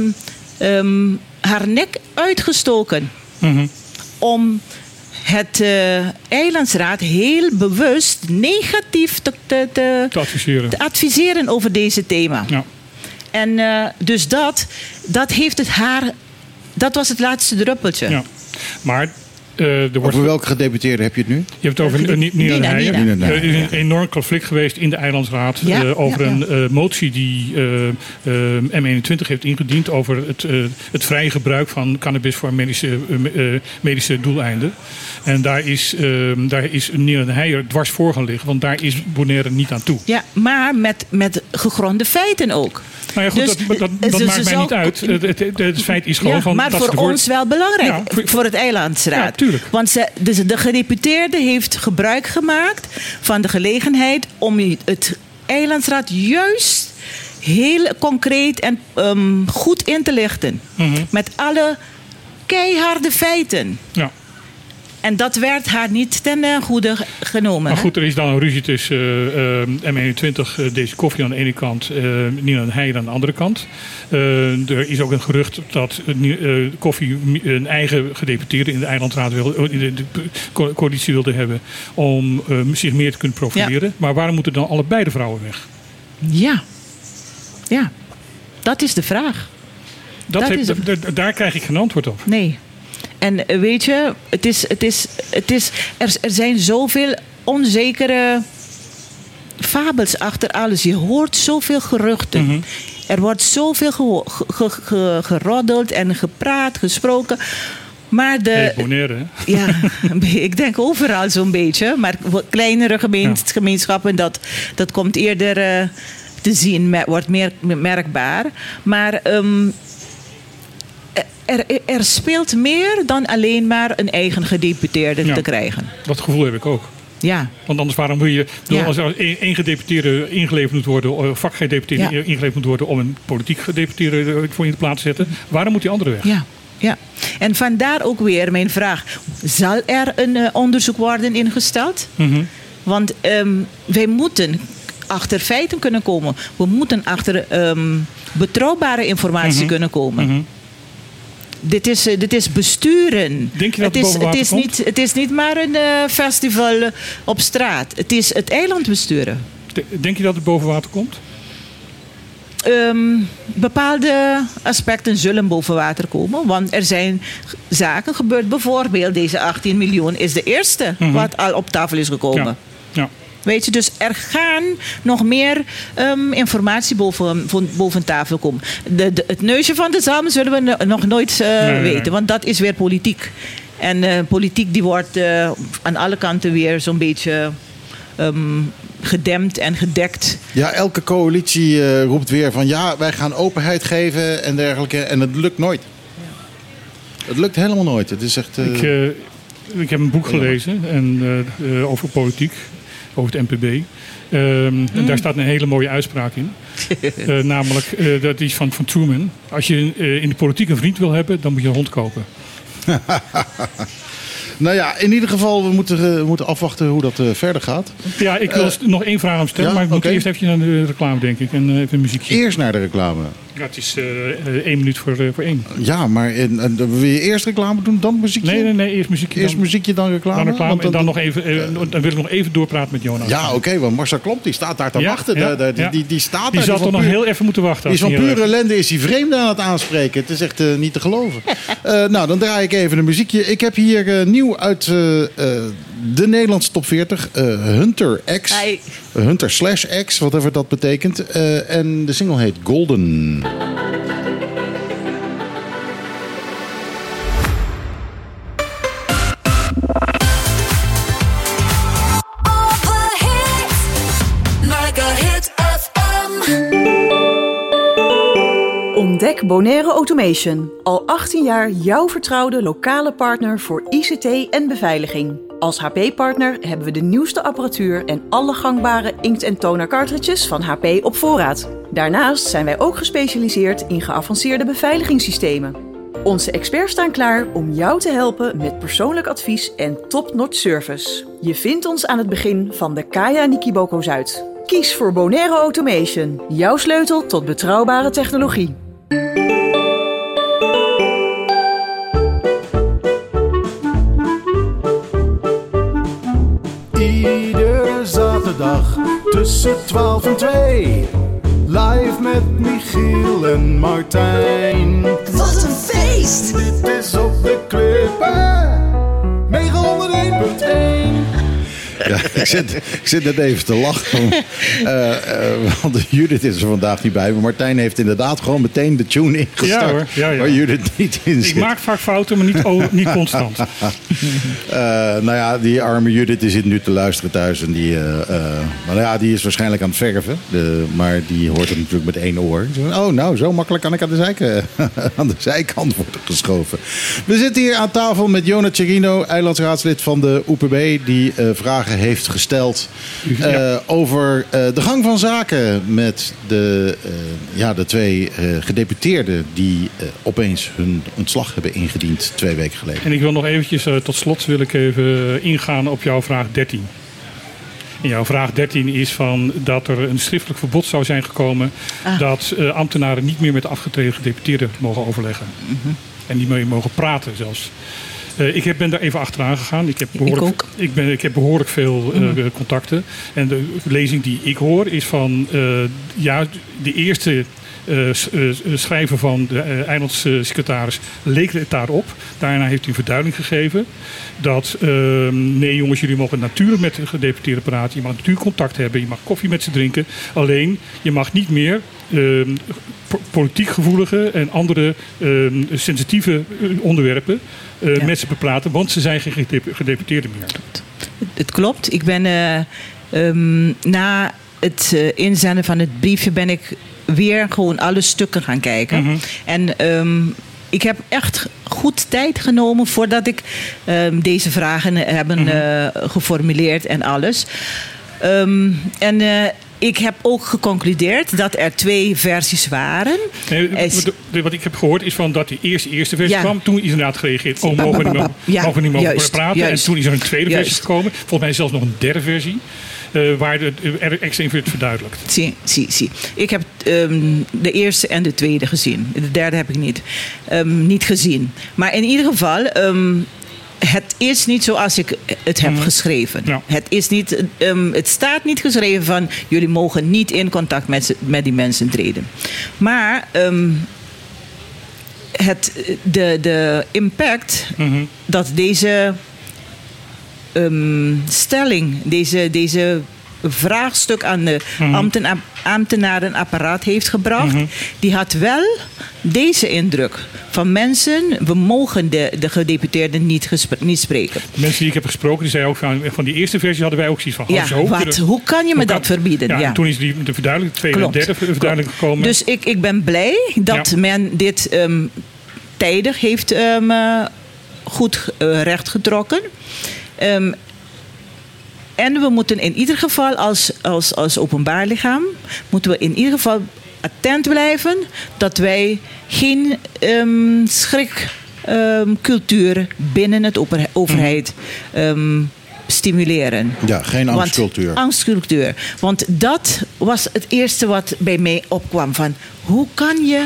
haar nek uitgestoken om het eilandsraad heel bewust negatief te adviseren over deze thema. Ja. En dus dat heeft het haar. Dat was het laatste druppeltje. Ja. Maar over welke gedeputeerde heb je het nu? Je hebt het over Nina Heijer. Er is een enorm conflict geweest in de eilandsraad over een motie die M21 heeft ingediend over het vrije gebruik van cannabis voor medische doeleinden. En daar is Nina Heijer dwars voor gaan liggen, want daar is Bonaire niet aan toe. Ja, maar met gegronde feiten ook. Nou ja, goed, dus, dat maakt mij niet uit. Het feit is gewoon van. Maar dat voor ons wel belangrijk, voor het eilandsraad. Ja, tuurlijk. Want de gedeputeerde heeft gebruik gemaakt van de gelegenheid om het eilandsraad juist heel concreet en goed in te lichten. Mm-hmm. Met alle keiharde feiten. Ja. En dat werd haar niet ten goede genomen. Maar goed, er is dan een ruzie tussen M21, deze koffie aan de ene kant, Nina Heijer aan de andere kant. Er is ook een gerucht dat koffie een eigen gedeputeerde in de eilandsraad in de coalitie wilde hebben om zich meer te kunnen profileren. Ja. Maar waarom moeten dan allebei de vrouwen weg? Ja, dat is de vraag. Daar krijg ik geen antwoord op. Nee. En weet je, er zijn zoveel onzekere fabels achter alles. Je hoort zoveel geruchten. Mm-hmm. Er wordt zoveel geroddeld en gepraat, gesproken. Maar Bonaire, hè? Ja, ik denk overal zo'n beetje. Maar kleinere gemeenschappen, dat komt eerder te zien, wordt meer merkbaar. Maar er speelt meer dan alleen maar een eigen gedeputeerde te krijgen. Dat gevoel heb ik ook. Ja. Want anders waarom wil je... Als er één gedeputeerde ingeleverd moet worden... of vakgedeputeerde ingeleverd moet worden... om een politiek gedeputeerde voor in de plaats te zetten... waarom moet die andere weg? Ja. En vandaar ook weer mijn vraag. Zal er een onderzoek worden ingesteld? Mm-hmm. Want wij moeten achter feiten kunnen komen. We moeten achter betrouwbare informatie kunnen komen. Mm-hmm. Dit is besturen. Denk je dat het is niet maar een festival op straat. Het is het eiland besturen. Denk je dat het boven water komt? Bepaalde aspecten zullen boven water komen. Want er zijn zaken gebeurd. Bijvoorbeeld deze 18 miljoen is de eerste wat al op tafel is gekomen. Ja. Weet je, dus er gaan nog meer informatie boven tafel komen. Het neusje van de zalm zullen we nog nooit weten. Want dat is weer politiek. En politiek die wordt aan alle kanten weer zo'n beetje gedempt en gedekt. Ja, elke coalitie roept weer van wij gaan openheid geven en dergelijke. En het lukt nooit. Ja. Het lukt helemaal nooit. Het is echt... Ik heb een boek gelezen over politiek. Over het NPB. En daar staat een hele mooie uitspraak in. Namelijk, dat is van Truman. Als je in de politiek een vriend wil hebben, dan moet je een hond kopen. Nou ja, in ieder geval, we moeten afwachten hoe dat verder gaat. Ja, ik wil nog één vraag aan stellen. Maar ik moet eerst even naar de reclame, denk ik. En even een muziekje. Eerst naar de reclame. Ja, het is 1 minuut voor 1. Ja, maar wil je eerst reclame doen, dan muziekje? Nee, eerst muziekje. Eerst muziekje, dan reclame? En dan nog even, dan wil ik nog even doorpraten met Jonas. Ja, oké, want Marcel Klomp, die staat daar te wachten. Die staat die daar. zal toch nog heel even moeten wachten. Die is van pure ellende, is die vreemden aan het aanspreken. Het is echt niet te geloven. Nou, dan draai ik even een muziekje. Ik heb hier nieuw uit de Nederlandse top 40. Hunter X. Hunter/X, whatever dat betekent. En de single heet Golden. Ontdek Bonaire Automation. Al 18 jaar jouw vertrouwde lokale partner voor ICT en beveiliging. Als HP-partner hebben we de nieuwste apparatuur en alle gangbare inkt- en toner cartridges van HP op voorraad. Daarnaast zijn wij ook gespecialiseerd in geavanceerde beveiligingssystemen. Onze experts staan klaar om jou te helpen met persoonlijk advies en top-notch service. Je vindt ons aan het begin van de Kaya Nikiboko Zuid. Kies voor Bonaire Automation, jouw sleutel tot betrouwbare technologie. Iedere zaterdag tussen 12 en 2. Live met Michiel en Martijn. Wat een feest! Dit is op de Klippen 901.1. Ja, ik zit net even te lachen. Want Judith is er vandaag niet bij. Maar Martijn heeft inderdaad gewoon meteen de tune ingestart. Ja hoor, ja. Waar Judith niet in zit. Ik maak vaak fouten, maar niet constant. Nou ja, die arme Judith die zit nu te luisteren thuis. En die is waarschijnlijk aan het verven. Maar die hoort het natuurlijk met 1 oor. Oh, nou, zo makkelijk kan ik aan de zijkant worden geschoven. We zitten hier aan tafel met Jona Cerino, eilandsraadslid van de UPB. Die vragen heeft gesteld over de gang van zaken met de 2 gedeputeerden die opeens hun ontslag hebben ingediend 2 weken geleden. En ik wil nog eventjes, tot slot wil ik even ingaan op jouw vraag 13. En jouw vraag 13 is van dat er een schriftelijk verbod zou zijn gekomen dat ambtenaren niet meer met de afgetreden gedeputeerden mogen overleggen. Mm-hmm. En niet meer mogen praten zelfs. Ik ben daar even achteraan gegaan. Ik heb behoorlijk veel contacten. En de lezing die ik hoor is van de eerste schrijver van de eilandssecretaris leek het daarop. Daarna heeft hij een verduidelijking gegeven dat nee jongens, jullie mogen natuurlijk met de gedeputeerden praten. Je mag natuurlijk contact hebben, je mag koffie met ze drinken. Alleen, je mag niet meer politiek gevoelige en andere sensitieve onderwerpen met ze bepraten, want ze zijn geen gedeputeerden meer. Het klopt. Ik ben na het inzenden van het briefje ben ik weer gewoon alle stukken gaan kijken. Mm-hmm. En ik heb echt goed tijd genomen voordat ik deze vragen heb geformuleerd en alles. Ik heb ook geconcludeerd dat er 2 versies waren. Wat ik heb gehoord is van dat die eerste versie kwam. Toen is inderdaad gereageerd. Mogen we niet meer praten. Juist. En toen is er een tweede versie gekomen. Volgens mij zelfs nog een derde versie. Waar er extra in werd verduidelijkt. Zie. Ik heb de eerste en de tweede gezien. De derde heb ik niet gezien. Maar in ieder geval, het is niet zoals ik het heb geschreven. Ja. Het staat niet geschreven van jullie mogen niet in contact met die mensen treden. Maar de impact dat deze stelling, deze vraagstuk aan de ambtenarenapparaat heeft gebracht, die had wel deze indruk van mensen, we mogen de gedeputeerden niet spreken. De mensen die ik heb gesproken, die zeiden ook van die eerste versie hadden wij ook zoiets van. Hoe kan je me dat verbieden? Ja. En toen is de tweede en derde verduidelijking gekomen. Dus ik ben blij dat men dit tijdig heeft goed rechtgetrokken. En we moeten in ieder geval als openbaar lichaam moeten we in ieder geval attent blijven dat wij geen schrikcultuur binnen het overheid stimuleren. Ja, geen angstcultuur. Angstcultuur. Want dat was het eerste wat bij mij opkwam. Van, hoe kan je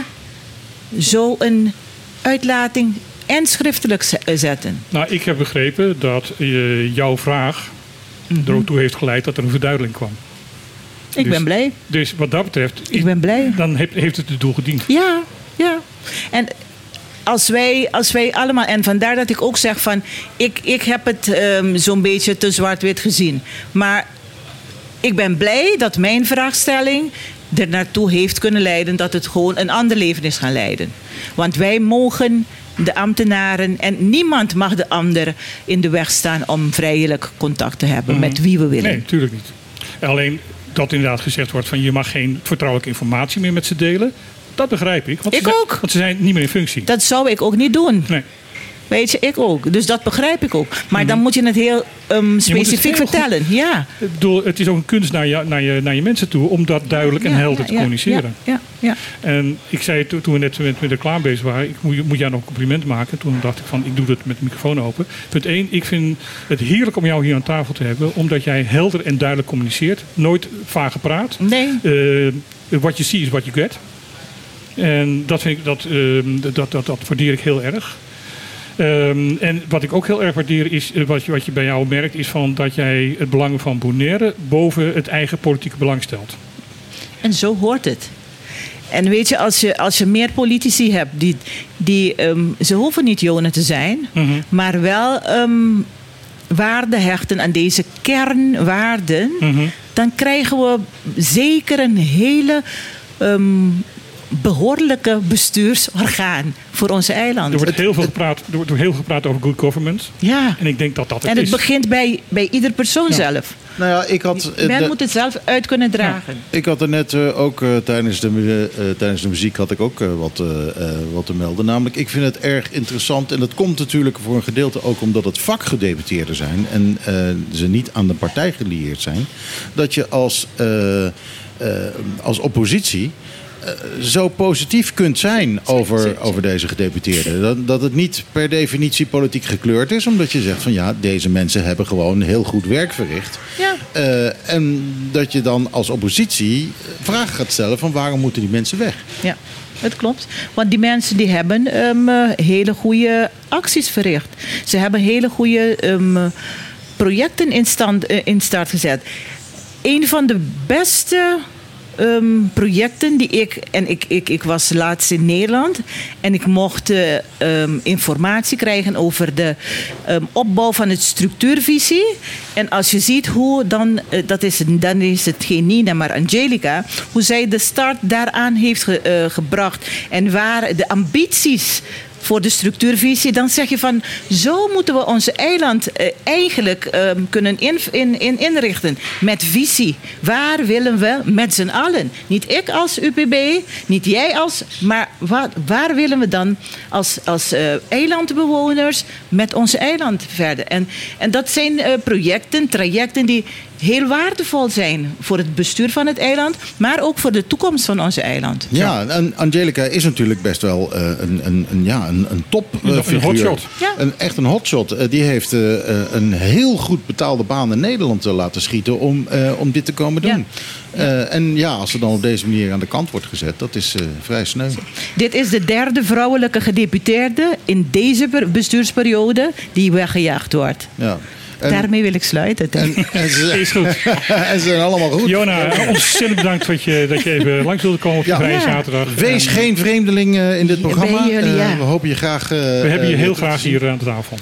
zo'n uitlating en schriftelijk zetten? Nou, ik heb begrepen dat jouw vraag ertoe heeft geleid dat er een verduidelijking kwam. Ik ben blij. Dus wat dat betreft, ik ben blij. Dan heeft het het doel gediend. Ja. En als wij allemaal, en vandaar dat ik ook zeg van, ik heb het zo'n beetje te zwart-wit gezien. Maar ik ben blij dat mijn vraagstelling er naartoe heeft kunnen leiden dat het gewoon een ander leven is gaan leiden. Want wij mogen de ambtenaren, en niemand mag de ander in de weg staan om vrijelijk contact te hebben met wie we willen. Nee, natuurlijk niet. Alleen dat inderdaad gezegd wordt van je mag geen vertrouwelijke informatie meer met ze delen. Dat begrijp ik. Want ze zijn niet meer in functie. Dat zou ik ook niet doen. Nee. Weet je, ik ook. Dus dat begrijp ik ook. Maar dan moet je het heel specifiek vertellen. Ja. Ik bedoel, het is ook een kunst naar je mensen toe om dat duidelijk en helder te communiceren. Ja. En ik zei toen we net met de klaar bezig waren, ik moet jou nog een compliment maken. Toen dacht ik van, ik doe dat met de microfoon open. Punt 1, ik vind het heerlijk om jou hier aan tafel te hebben, omdat jij helder en duidelijk communiceert. Nooit vage praat. Nee. What you see is what you get. En dat vind ik, dat waardeer ik heel erg. En wat ik ook heel erg waardeer is, wat je bij jou merkt, is van dat jij het belang van Bonaire boven het eigen politieke belang stelt. En zo hoort het. En weet je, als je meer politici hebt die ze hoeven niet Jonen te zijn, maar wel waarde hechten aan deze kernwaarden, dan krijgen we zeker een hele behoorlijke bestuursorgaan voor onze eilanden. Er wordt heel veel gepraat over good government. Ja. En ik denk dat het is. En het begint bij ieder persoon zelf. Nou ja, men moet het zelf uit kunnen dragen. Ja. Ik had er net ook tijdens de muziek had ik ook wat te melden. Namelijk, ik vind het erg interessant. En dat komt natuurlijk voor een gedeelte ook omdat het vakgedeputeerden zijn. En ze niet aan de partij gelieerd zijn. Dat je als oppositie zo positief kunt zijn over deze gedeputeerden. Dat het niet per definitie politiek gekleurd is. Omdat je zegt van ja, deze mensen hebben gewoon heel goed werk verricht. Ja. En dat je dan als oppositie vragen gaat stellen van waarom moeten die mensen weg? Ja, het klopt. Want die mensen die hebben hele goede acties verricht. Ze hebben hele goede projecten in start gezet. Een van de beste projecten die ik was laatst in Nederland en ik mocht informatie krijgen over de opbouw van het structuurvisie. En als je ziet hoe dan is het geen Nina, maar Angelica, hoe zij de start daaraan heeft gebracht en waar de ambities voor de structuurvisie, dan zeg je van zo moeten we onze eiland eigenlijk kunnen inrichten met visie. Waar willen we met z'n allen? Niet ik als UPB, niet jij maar waar willen we dan als eilandbewoners met onze eiland verder? En dat zijn trajecten die heel waardevol zijn voor het bestuur van het eiland, maar ook voor de toekomst van onze eiland. Ja, en Angelica is natuurlijk best wel een topfiguur. Een hotshot. Ja. Echt een hotshot. Die heeft een heel goed betaalde baan in Nederland laten schieten om dit te komen doen. Ja. En ja, als ze dan op deze manier aan de kant wordt gezet, dat is vrij sneu. Dit is de derde vrouwelijke gedeputeerde in deze bestuursperiode die weggejaagd wordt. Ja. Daarmee wil ik sluiten. Is goed. En ze zijn allemaal goed. Jona, ontzettend bedankt dat je even langs wilde komen op je vrije zaterdag. Wees geen vreemdeling in dit programma. We hopen je graag. We hebben je heel graag hier aan de tafel.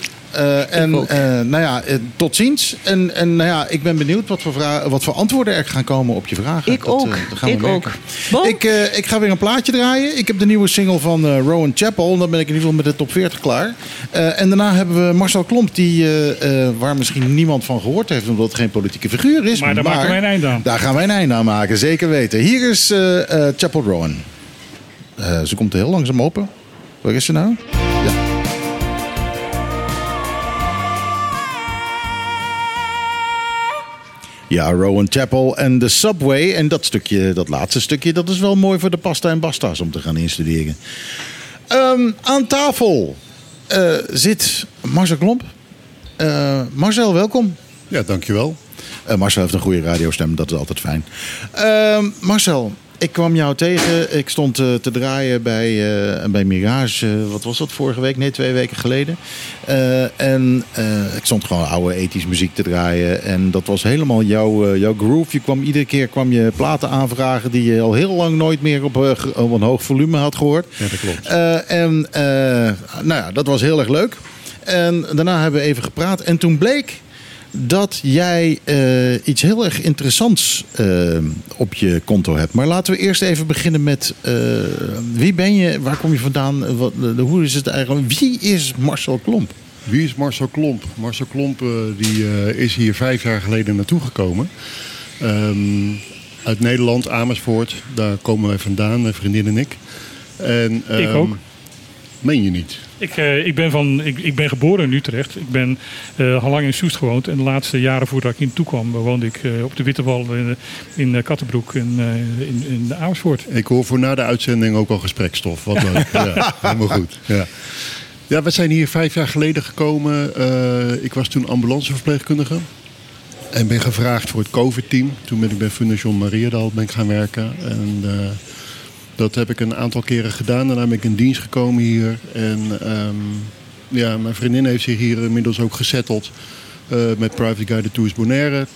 Tot ziens. En ik ben benieuwd wat voor antwoorden er gaan komen op je vragen. Ik ook. Ik ga weer een plaatje draaien. Ik heb de nieuwe single van Rowan Chappell. Dan ben ik in ieder geval met de top 40 klaar. En daarna hebben we Marcel Klomp, waar misschien niemand van gehoord heeft, omdat het geen politieke figuur is. Maar daar maken wij een einde aan. Daar gaan wij een einde aan maken, zeker weten. Hier is Chappell Rowan. Ze komt er heel langzaam open. Waar is ze nou? Ja. Ja, Rowan Chappell en de Subway. En dat laatste stukje, dat is wel mooi voor de pasta en basta's om te gaan instuderen. Aan tafel zit Marcel Klomp. Marcel, welkom. Ja, dankjewel. Marcel heeft een goede radiostem, dat is altijd fijn. Marcel, ik kwam jou tegen. Ik stond te draaien bij Mirage. Wat was dat, vorige week? Nee, 2 weken geleden. Ik stond gewoon oude ethische muziek te draaien. En dat was helemaal jouw groove. Iedere keer kwam je platen aanvragen die je al heel lang nooit meer op een hoog volume had gehoord. Ja, dat klopt. Dat was heel erg leuk. En daarna hebben we even gepraat. En toen bleek dat jij iets heel erg interessants op je konto hebt. Maar laten we eerst even beginnen met wie ben je, waar kom je vandaan, hoe is het eigenlijk? Wie is Marcel Klomp? Wie is Marcel Klomp? Marcel Klomp die is hier 5 jaar geleden naartoe gekomen. Uit Nederland, Amersfoort. Daar komen wij vandaan, mijn vriendin en ik. Ik ook. Meen je niet? Ik ben geboren in Utrecht. Ik ben al lang in Soest gewoond. En de laatste jaren voordat ik hier naartoe kwam, woonde ik op de Wittewal in Kattenbroek in Amersfoort. Ik hoor voor na de uitzending ook al gesprekstof. Wat leuk. Ja, helemaal goed. Ja, we zijn hier 5 jaar geleden gekomen. Ik was toen ambulanceverpleegkundige. En ben gevraagd voor het COVID-team. Toen ben ik bij Fondation Mariadal gaan werken. En dat heb ik een aantal keren gedaan. Daarna ben ik in dienst gekomen hier. En mijn vriendin heeft zich hier inmiddels ook gesetteld met Private Guided Tours Bonaire.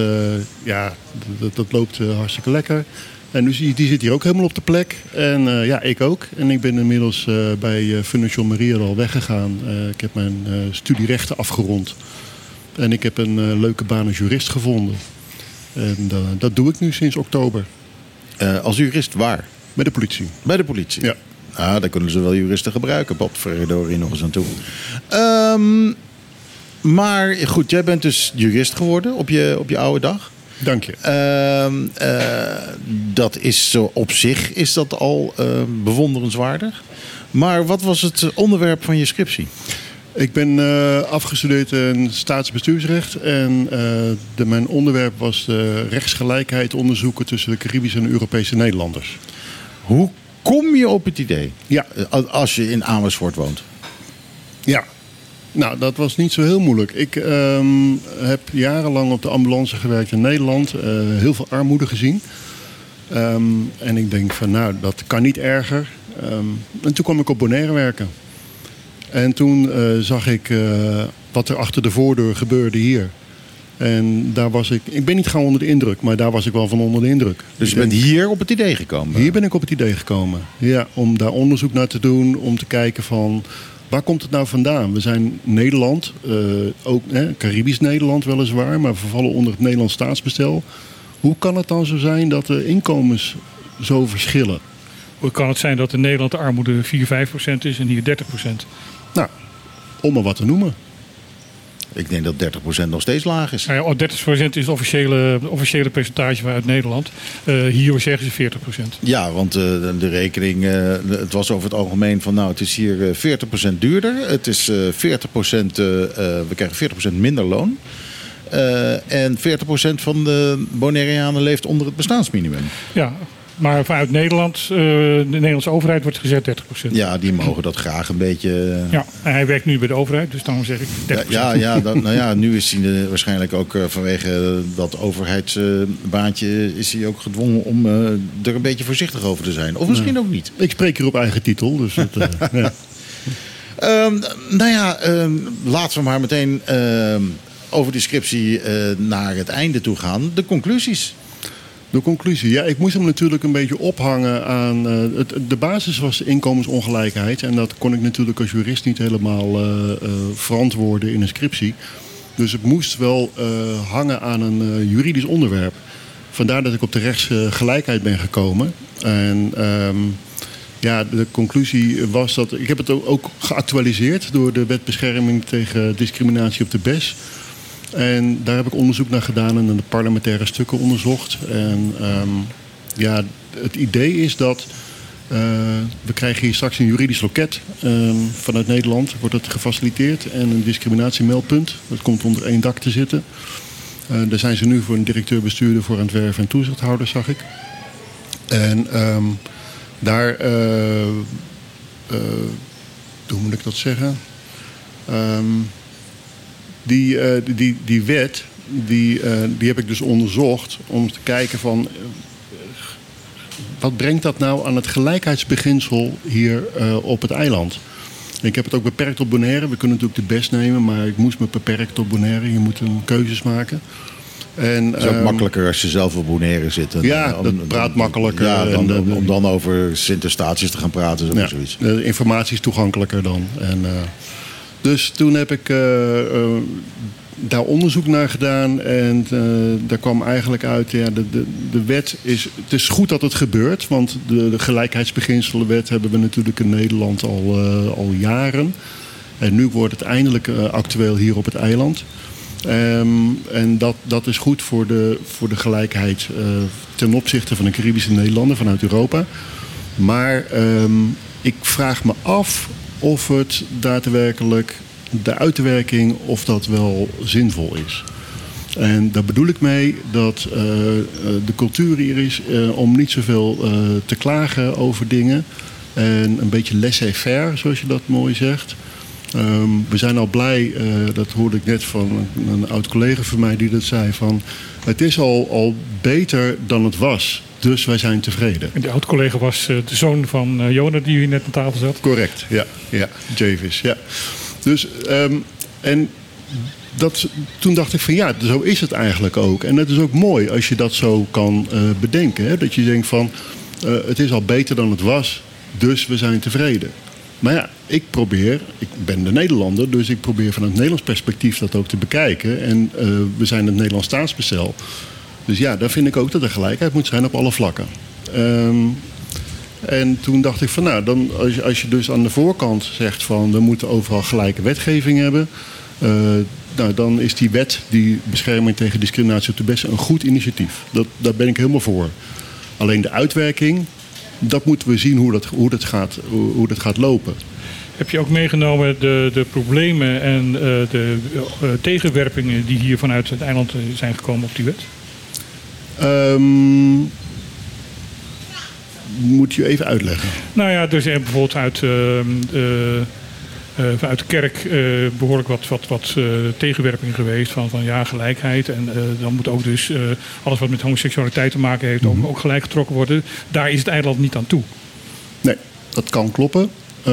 Dat loopt hartstikke lekker. En dus die zit hier ook helemaal op de plek. En ik ook. En ik ben inmiddels bij Fondation Mariadal weggegaan. Ik heb mijn studierechten afgerond. En ik heb een leuke baan als jurist gevonden. En dat doe ik nu sinds oktober. Als jurist waar? Bij de politie. Bij de politie? Ja. Ah, daar kunnen ze wel juristen gebruiken. Bob verdorie nog eens aan toe. Maar goed, jij bent dus jurist geworden op je oude dag. Dank je. Dat is zo op zich is dat al bewonderenswaardig. Maar wat was het onderwerp van je scriptie? Ik ben afgestudeerd in staatsbestuursrecht. En mijn onderwerp was de rechtsgelijkheid onderzoeken tussen de Caribische en Europese Nederlanders. Hoe kom je op het idee? Ja. Als je in Amersfoort woont? Ja. Nou, dat was niet zo heel moeilijk. Ik heb jarenlang op de ambulance gewerkt in Nederland. Heel veel armoede gezien. En ik denk van, dat kan niet erger. En toen kwam ik op Bonaire werken. En toen zag ik wat er achter de voordeur gebeurde hier. En daar was ik ben niet gauw onder de indruk, maar daar was ik wel van onder de indruk. Dus je bent hier op het idee gekomen? Hier ben ik op het idee gekomen, ja. Om daar onderzoek naar te doen, om te kijken van, waar komt het nou vandaan? We zijn Nederland, ook Caribisch Nederland weliswaar, maar we vallen onder het Nederlands staatsbestel. Hoe kan het dan zo zijn dat de inkomens zo verschillen? Hoe kan het zijn dat in Nederland de armoede 4-5% is en hier 30%? Nou, om maar wat te noemen. Ik denk dat 30% nog steeds laag is. Ja, 30% is het officiële percentage uit Nederland. Hier zeggen ze 40%. Ja, want de rekening, het was over het algemeen van het is hier 40% duurder. Het is 40%, we krijgen 40% minder loon. En 40% van de Bonaireanen leeft onder het bestaansminimum. Ja. Maar vanuit Nederland, de Nederlandse overheid wordt gezet 30%. Ja, die mogen dat graag een beetje. Ja, en hij werkt nu bij de overheid, dus daarom zeg ik 30%. Nu is hij waarschijnlijk ook vanwege dat overheidsbaantje is hij ook gedwongen om er een beetje voorzichtig over te zijn. Of misschien ook niet. Ik spreek hier op eigen titel, dus ja. Laten we maar meteen over die scriptie naar het einde toe gaan. De conclusies. De conclusie, ja, ik moest hem natuurlijk een beetje ophangen aan... de basis was inkomensongelijkheid. En dat kon ik natuurlijk als jurist niet helemaal verantwoorden in een scriptie. Dus het moest wel hangen aan een juridisch onderwerp. Vandaar dat ik op de rechtsgelijkheid ben gekomen. En de conclusie was dat... Ik heb het ook geactualiseerd door de Wet Bescherming tegen Discriminatie op de BES... En daar heb ik onderzoek naar gedaan en de parlementaire stukken onderzocht. En het idee is dat we krijgen hier straks een juridisch loket. Vanuit Nederland wordt het gefaciliteerd en een discriminatiemeldpunt. Dat komt onder één dak te zitten. Daar zijn ze nu voor een directeur-bestuurder voor aan het werven en toezichthouder, zag ik. En daar, hoe moet ik dat zeggen... Die wet die heb ik dus onderzocht om te kijken van... wat brengt dat nou aan het gelijkheidsbeginsel hier op het eiland? Ik heb het ook beperkt op Bonaire. We kunnen natuurlijk de best nemen, maar ik moest me beperkt op Bonaire. Je moet een keuzes maken. En, het is ook makkelijker als je zelf op Bonaire zit. Dat praat makkelijker. Ja, om dan over Sint-Eustatius te gaan praten. Of zoiets. De informatie is toegankelijker dan. Dus toen heb ik daar onderzoek naar gedaan. En daar kwam eigenlijk uit, de wet is... Het is goed dat het gebeurt, want de gelijkheidsbeginselenwet hebben we natuurlijk in Nederland al jaren. En nu wordt het eindelijk actueel hier op het eiland. En dat is goed voor de gelijkheid ten opzichte van de Caribische Nederlanden vanuit Europa. Maar ik vraag me af of het daadwerkelijk de uitwerking, of dat wel zinvol is. En daar bedoel ik mee dat de cultuur hier is om niet zoveel te klagen over dingen. En een beetje laissez-faire, zoals je dat mooi zegt. We zijn al blij, dat hoorde ik net van een oud collega van mij die dat zei, van het is al beter dan het was. Dus wij zijn tevreden. En die oud-collega was de zoon van Jona, die hier net aan tafel zat? Correct, ja. Javis, ja. Dus, toen dacht ik van ja, zo is het eigenlijk ook. En het is ook mooi als je dat zo kan bedenken. Hè? Dat je denkt van, het is al beter dan het was, dus we zijn tevreden. Maar ja, ik ben de Nederlander, dus ik probeer vanuit het Nederlands perspectief dat ook te bekijken. En we zijn het Nederlands staatsbestel. Dus ja, daar vind ik ook dat er gelijkheid moet zijn op alle vlakken. En toen dacht ik van nou, dan, als je dus aan de voorkant zegt van we moeten overal gelijke wetgeving hebben. Dan is die wet, die bescherming tegen discriminatie op de best, een goed initiatief. Daar ben ik helemaal voor. Alleen de uitwerking, dat moeten we zien hoe dat gaat lopen. Heb je ook meegenomen de problemen en de tegenwerpingen die hier vanuit het eiland zijn gekomen op die wet? Moet je even uitleggen. Nou ja, er zijn bijvoorbeeld uit de kerk behoorlijk wat tegenwerping geweest van ja, gelijkheid. En dan moet ook dus alles wat met homoseksualiteit te maken heeft ook gelijk getrokken worden. Daar is het eiland niet aan toe. Nee, dat kan kloppen.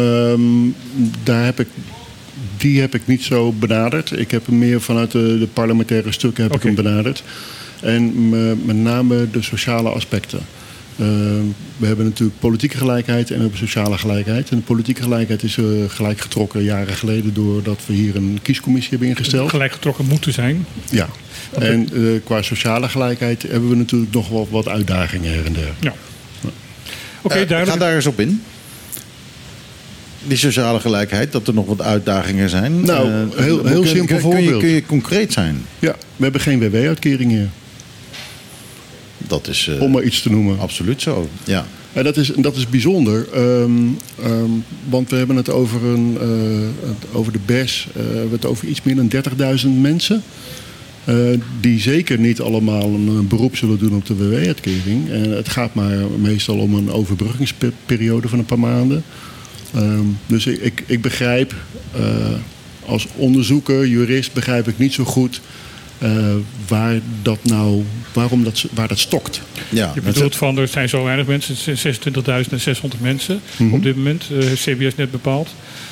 Die heb ik niet zo benaderd. Ik heb hem meer vanuit de parlementaire stukken heb ik hem benaderd. En met name de sociale aspecten. We hebben natuurlijk politieke gelijkheid en we hebben sociale gelijkheid. En de politieke gelijkheid is gelijk getrokken jaren geleden doordat we hier een kiescommissie hebben ingesteld. Gelijk getrokken moeten zijn. Ja. Okay. En qua sociale gelijkheid hebben we natuurlijk nog wel wat uitdagingen her en der. Ja. Oké, duidelijk. Ga daar eens op in. Die sociale gelijkheid, dat er nog wat uitdagingen zijn. Nou, heel simpel voorbeeld. Kun je concreet zijn? Ja, we hebben geen WW-uitkering hier. Dat is, om maar iets te noemen. Absoluut zo, ja. En dat is bijzonder, want we hebben het over de BES, we hebben het over iets meer dan 30.000 mensen. Die zeker niet allemaal een beroep zullen doen op de WW-uitkering. En het gaat maar meestal om een overbruggingsperiode van een paar maanden. Dus ik begrijp, als onderzoeker, jurist, begrijp ik niet zo goed waar dat stokt. Ja, je bedoelt van er zijn zo weinig mensen, 26.600 mensen op dit moment, heeft CBS net bepaald.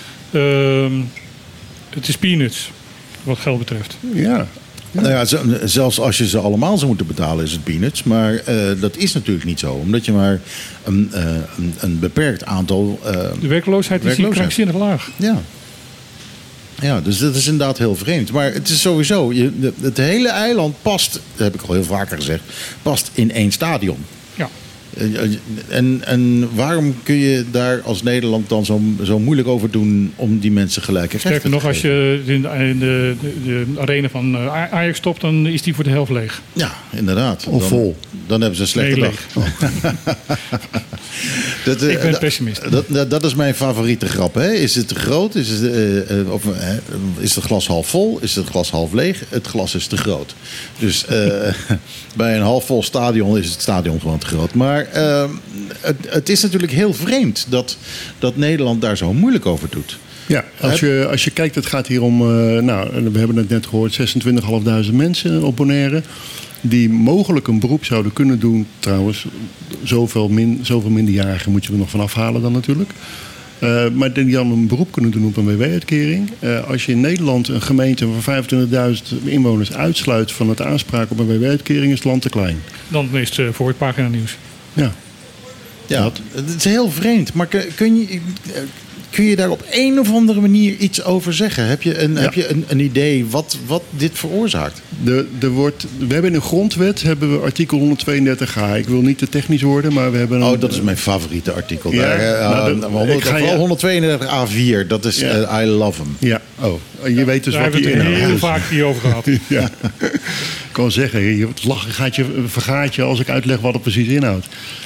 Het is peanuts wat geld betreft. Ja. Nou ja, zelfs als je ze allemaal zou moeten betalen is het peanuts. Maar dat is natuurlijk niet zo. Omdat je maar een beperkt aantal... de werkloosheid is hier krankzinnig laag. Ja. Ja, dus dat is inderdaad heel vreemd. Maar het is sowieso... Het hele eiland past, dat heb ik al heel vaker gezegd... past in één stadion. Ja. En waarom kun je daar als Nederland dan zo moeilijk over doen om die mensen gelijke rechten te geven? Sterker nog, als je in de arena van Ajax stopt, dan is die voor de helft leeg. Ja, inderdaad. Of vol. Dan hebben ze een slechte dag. Ik ben pessimist. Dat is mijn favoriete grap. Hè? Is het te groot? Is het glas half vol? Is het glas half leeg? Het glas is te groot. Dus bij een halfvol stadion is het stadion gewoon te groot. Maar het is natuurlijk heel vreemd dat Nederland daar zo moeilijk over doet. Ja, als je kijkt, het gaat hier om... we hebben het net gehoord, 26.500 mensen op Bonaire... die mogelijk een beroep zouden kunnen doen. Trouwens, zoveel minderjarigen moet je er nog van afhalen dan natuurlijk. Maar die dan een beroep kunnen doen op een WW-uitkering. Als je in Nederland een gemeente van 25.000 inwoners uitsluit... van het aanspraak op een WW-uitkering, is het land te klein. Dan is het voor het pagina nieuws. Ja. Ja, het is heel vreemd. Maar kun je daar op een of andere manier iets over zeggen? Heb je een idee wat dit veroorzaakt? We hebben in de grondwet artikel 132a. Ik wil niet te technisch worden, maar we hebben... dat is mijn favoriete artikel. Ja, vooral 132a4, dat is I love him. Ja, je weet dus daar wat die inhoudt. Daar hebben we het heel vaak hier over gehad. Ja. Ik kan zeggen, het lachen vergaat je als ik uitleg wat het precies inhoudt.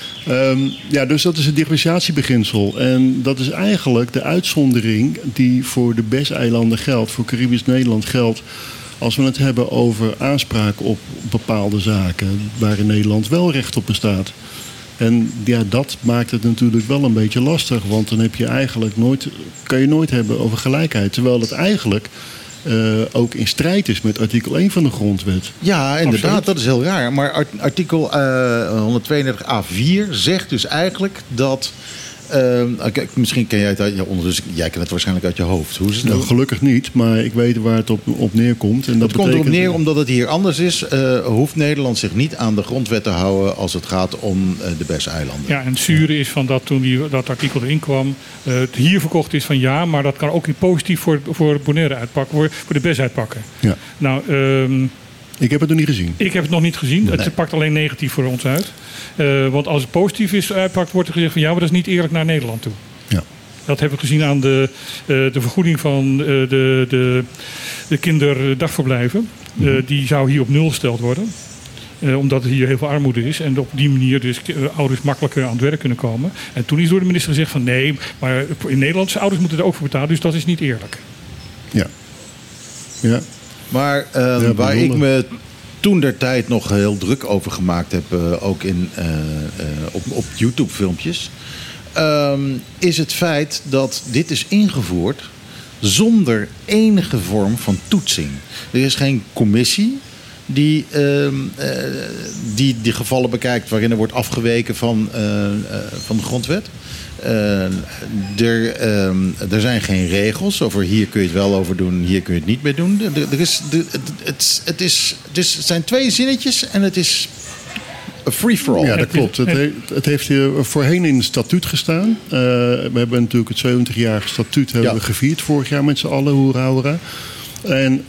Dus dat is het differentiatiebeginsel. En dat is eigenlijk de uitzondering die voor de BES-eilanden geldt, voor Caribisch Nederland geldt, als we het hebben over aanspraak op bepaalde zaken waar in Nederland wel recht op bestaat. En dat maakt het natuurlijk wel een beetje lastig, want dan heb je eigenlijk kan je nooit hebben over gelijkheid. Terwijl het eigenlijk ook in strijd is met artikel 1 van de grondwet. Ja, inderdaad, absoluut. Dat is heel raar. Maar artikel 132a4 zegt dus eigenlijk dat... misschien ken jij het ondertussen. Jij kent het waarschijnlijk uit je hoofd. Hoe is het gelukkig niet, maar ik weet waar het op neerkomt. En dat komt erop neer omdat het hier anders is. Hoeft Nederland zich niet aan de grondwet te houden als het gaat om de BES-eilanden. Ja, en het zure is van dat toen dat artikel erin kwam, het hier verkocht is van ja, maar dat kan ook niet positief voor Bonaire uitpakken, voor de BES uitpakken. Ja. Nou, ik heb het nog niet gezien. Ik heb het nog niet gezien. Nee. Het pakt alleen negatief voor ons uit. Want als het positief is uitpakt, wordt er gezegd van ja, maar dat is niet eerlijk naar Nederland toe. Ja. Dat hebben we gezien aan de vergoeding van de kinderdagverblijven. Die zou hier op 0 gesteld worden. Omdat er hier heel veel armoede is. En op die manier dus ouders makkelijker aan het werk kunnen komen. En toen is door de minister gezegd van nee, maar in Nederlandse ouders moeten er ook voor betalen. Dus dat is niet eerlijk. Ja. Ja. Maar waar ik me toentertijd nog heel druk over gemaakt heb, ook op YouTube-filmpjes, is het feit dat dit is ingevoerd zonder enige vorm van toetsing. Er is geen commissie die gevallen bekijkt waarin er wordt afgeweken van de grondwet. Er zijn geen regels over hier kun je het wel over doen, hier kun je het niet mee doen. Het zijn 2 zinnetjes en het is a free-for-all. Ja, dat klopt. Het heeft hier voorheen in het statuut gestaan. We hebben natuurlijk het 70-jarige statuut hebben we gevierd vorig jaar met z'n allen, hoera hoera. En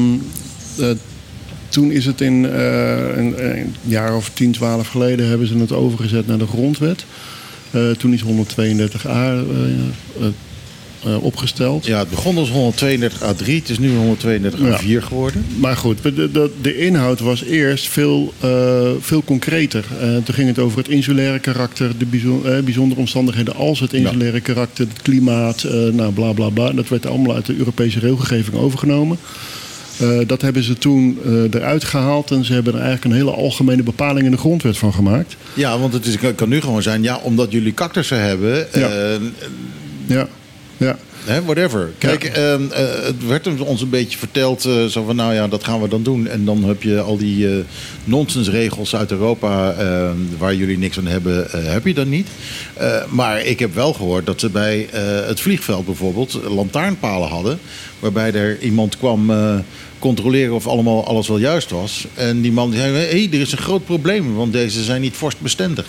toen is het een jaar of 10, 12 geleden hebben ze het overgezet naar de grondwet. Toen is 132a opgesteld. Ja, het begon als 132a3, het is nu 132a4 geworden. Maar goed, de inhoud was eerst veel concreter. Toen ging het over het insulaire karakter, de bijzondere omstandigheden als het insulaire karakter, het klimaat, bla bla bla. Dat werd allemaal uit de Europese regelgeving overgenomen. Dat hebben ze toen eruit gehaald en ze hebben er eigenlijk een hele algemene bepaling in de grondwet van gemaakt. Ja, want het kan nu gewoon zijn, omdat jullie kaktersen hebben. Ja. Whatever. Kijk, het werd ons een beetje verteld, zo van dat gaan we dan doen. En dan heb je al die nonsensregels uit Europa waar jullie niks aan hebben, heb je dan niet. Maar ik heb wel gehoord dat ze bij het vliegveld bijvoorbeeld lantaarnpalen hadden, waarbij er iemand kwam controleren of alles wel juist was. En die man zei, er is een groot probleem, want deze zijn niet vorstbestendig.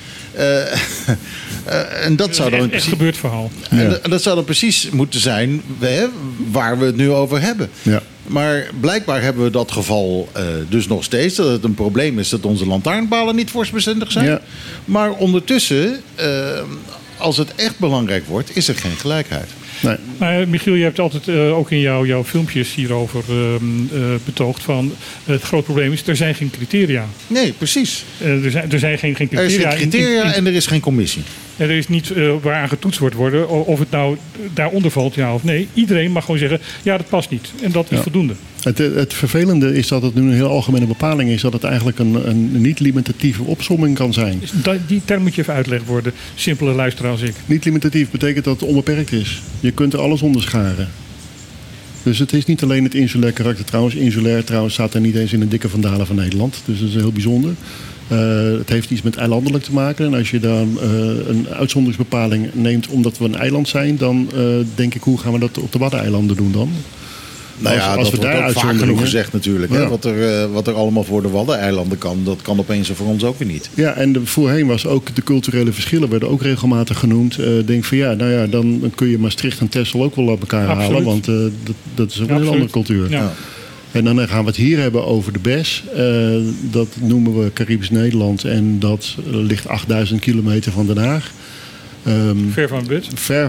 En dat zou dan een echt gebeurd verhaal. En dat zou dan precies moeten zijn waar we het nu over hebben. Ja. Maar blijkbaar hebben we dat geval dus nog steeds. Dat het een probleem is dat onze lantaarnpalen niet vorstbestendig zijn. Ja. Maar ondertussen, als het echt belangrijk wordt, is er geen gelijkheid. Nee. Maar Michiel, je hebt altijd ook in jouw filmpjes hierover betoogd van het groot probleem is, er zijn geen criteria. Nee, precies. Er zijn geen criteria. Er is geen criteria en er is geen commissie. En er is niet waaraan getoetst wordt worden of het nou daaronder valt, ja of nee. Iedereen mag gewoon zeggen, ja, dat past niet. En dat is voldoende. Het vervelende is dat het nu een heel algemene bepaling is dat het eigenlijk een niet-limitatieve opsomming kan zijn. Dus die term moet je even uitleggen voor de simpele luisteraar als ik. Niet-limitatief betekent dat het onbeperkt is. Je kunt er alles onder scharen. Dus het is niet alleen het insulair karakter. Trouwens, insulair staat er niet eens in de dikke vandalen van Nederland. Dus dat is heel bijzonder. Het heeft iets met eilandelijk te maken. En als je dan een uitzonderingsbepaling neemt omdat we een eiland zijn, dan denk ik, hoe gaan we dat op de Waddeneilanden doen dan? Nou ja, als dat wordt ook vaak genoeg gezegd natuurlijk. Ja. Hè? Wat er allemaal voor de Waddeneilanden kan, dat kan opeens voor ons ook weer niet. Ja, en voorheen was ook de culturele verschillen werden ook regelmatig genoemd. Denk van dan kun je Maastricht en Texel ook wel op elkaar halen. Want dat is ook een heel andere cultuur. Ja. En dan gaan we het hier hebben over de BES. Dat noemen we Caribisch Nederland. En dat ligt 8000 kilometer van Den Haag. Ver van het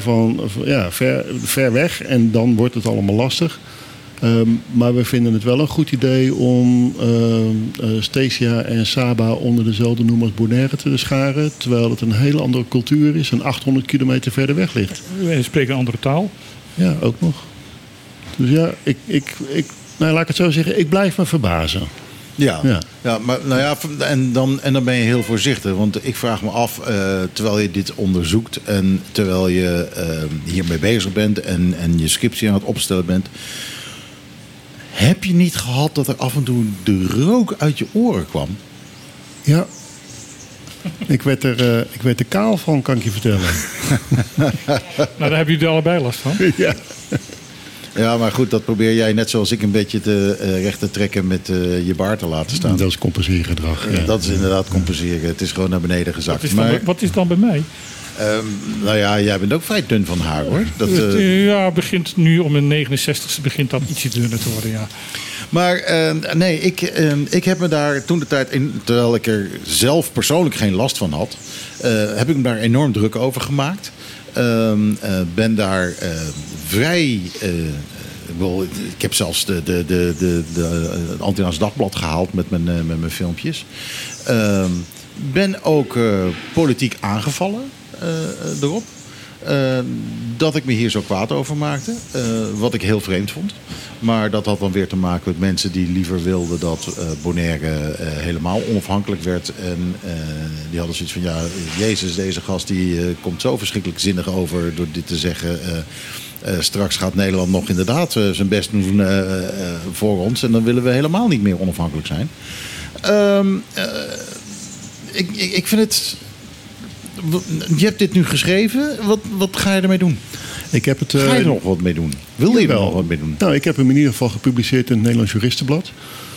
ver weg. En dan wordt het allemaal lastig. Maar we vinden het wel een goed idee om Stesia en Saba onder dezelfde noemer als Bonaire te scharen. Terwijl het een hele andere cultuur is en 800 kilometer verder weg ligt. We spreken een andere taal. Ja, ook nog. Dus ja, laat ik het zo zeggen, ik blijf me verbazen. Ja, maar en dan ben je heel voorzichtig. Want ik vraag me af, terwijl je dit onderzoekt en terwijl je hiermee bezig bent en je scriptie aan het opstellen bent, heb je niet gehad dat er af en toe de rook uit je oren kwam? Ja. Ik werd er kaal van, kan ik je vertellen. Nou, daar hebben jullie er allebei last van. Ja. Ja, maar goed, dat probeer jij net zoals ik een beetje recht te trekken met je baard te laten staan. Dat is compenseergedrag. Ja. Dat is inderdaad compenseren. Het is gewoon naar beneden gezakt. Wat is dan bij mij? Jij bent ook vrij dun van haar, hoor. Begint nu om een 69ste begint dat ietsje dunner te worden, ja. Maar ik heb me daar toen de tijd in, terwijl ik er zelf persoonlijk geen last van had, heb ik me daar enorm druk over gemaakt. Ben daar vrij. Ik heb zelfs het Antilliaans Dagblad gehaald met mijn filmpjes. Ben ook politiek aangevallen erop. Dat ik me hier zo kwaad over maakte. Wat ik heel vreemd vond. Maar dat had dan weer te maken met mensen die liever wilden dat Bonaire helemaal onafhankelijk werd. En die hadden zoiets van, Jezus, deze gast die komt zo verschrikkelijk zinnig over door dit te zeggen. Straks gaat Nederland nog inderdaad zijn best doen voor ons. En dan willen we helemaal niet meer onafhankelijk zijn. Ik vind het. Je hebt dit nu geschreven. Wat ga je ermee doen? Ga je er nog wat mee doen? Wil je er nog wat mee doen? Nou, ik heb hem in ieder geval gepubliceerd in het Nederlands Juristenblad.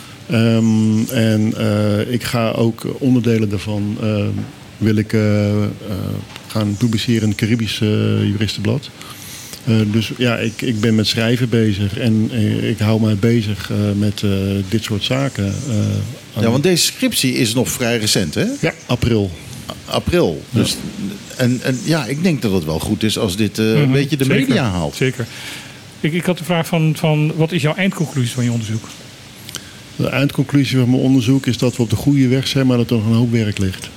Ik ga ook onderdelen daarvan wil ik gaan publiceren in het Caribisch Juristenblad. Dus ik ben met schrijven bezig en ik hou mij bezig met dit soort zaken. Want deze scriptie is nog vrij recent, hè? Ja, april. Dus, ik denk dat het wel goed is als dit een beetje de media haalt. Zeker. Ik had de vraag van wat is jouw eindconclusie van je onderzoek? De eindconclusie van mijn onderzoek is dat we op de goede weg zijn, maar dat er nog een hoop werk ligt.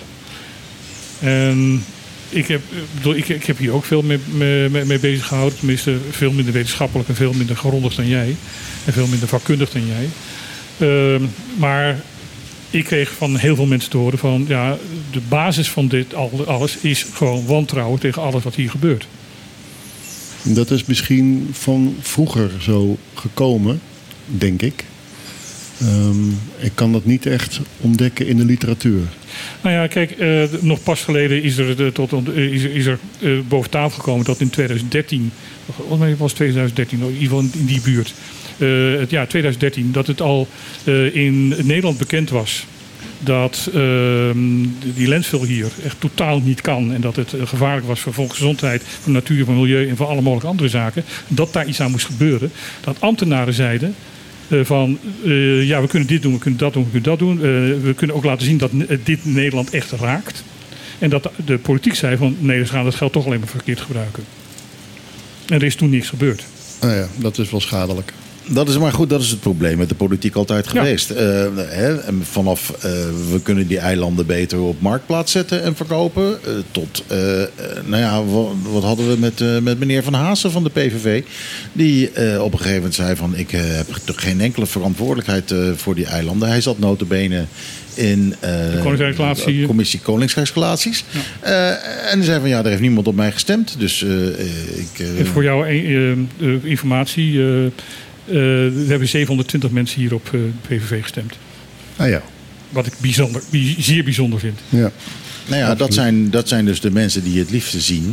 Ik heb hier ook veel mee bezig gehouden. Tenminste, veel minder wetenschappelijk en veel minder grondig dan jij. En veel minder vakkundig dan jij. Maar ik kreeg van heel veel mensen te horen van, de basis van dit alles is gewoon wantrouwen tegen alles wat hier gebeurt. Dat is misschien van vroeger zo gekomen, denk ik. Ik kan dat niet echt ontdekken in de literatuur. Nou ja, kijk, nog pas geleden is er boven tafel gekomen dat in 2013, het was 2013, in ieder geval in die buurt, het jaar 2013, dat het al in Nederland bekend was dat die landfill hier echt totaal niet kan en dat het gevaarlijk was voor volksgezondheid, voor natuur, voor milieu en voor alle mogelijke andere zaken, dat daar iets aan moest gebeuren. Dat ambtenaren zeiden we kunnen dit doen, we kunnen dat doen, we kunnen dat doen. We kunnen ook laten zien dat dit Nederland echt raakt. En dat de politiek zei van nee, we gaan dat geld toch alleen maar verkeerd gebruiken. En er is toen niks gebeurd. Nou ja, dat is wel schadelijk. Dat is het probleem met de politiek altijd geweest. Vanaf we kunnen die eilanden beter op marktplaats zetten en verkopen. Tot, wat hadden we met meneer Van Haasen van de PVV. Die op een gegeven moment zei van ik heb toch geen enkele verantwoordelijkheid voor die eilanden. Hij zat nota bene in de commissie Koningsrijksrelaties. Ja. En hij zei van daar heeft niemand op mij gestemd. Dus voor jouw informatie... we hebben 720 mensen hier op PVV gestemd. Ah ja. Wat ik zeer bijzonder vind. Ja. Nou ja, dat zijn dus de mensen die het liefste zien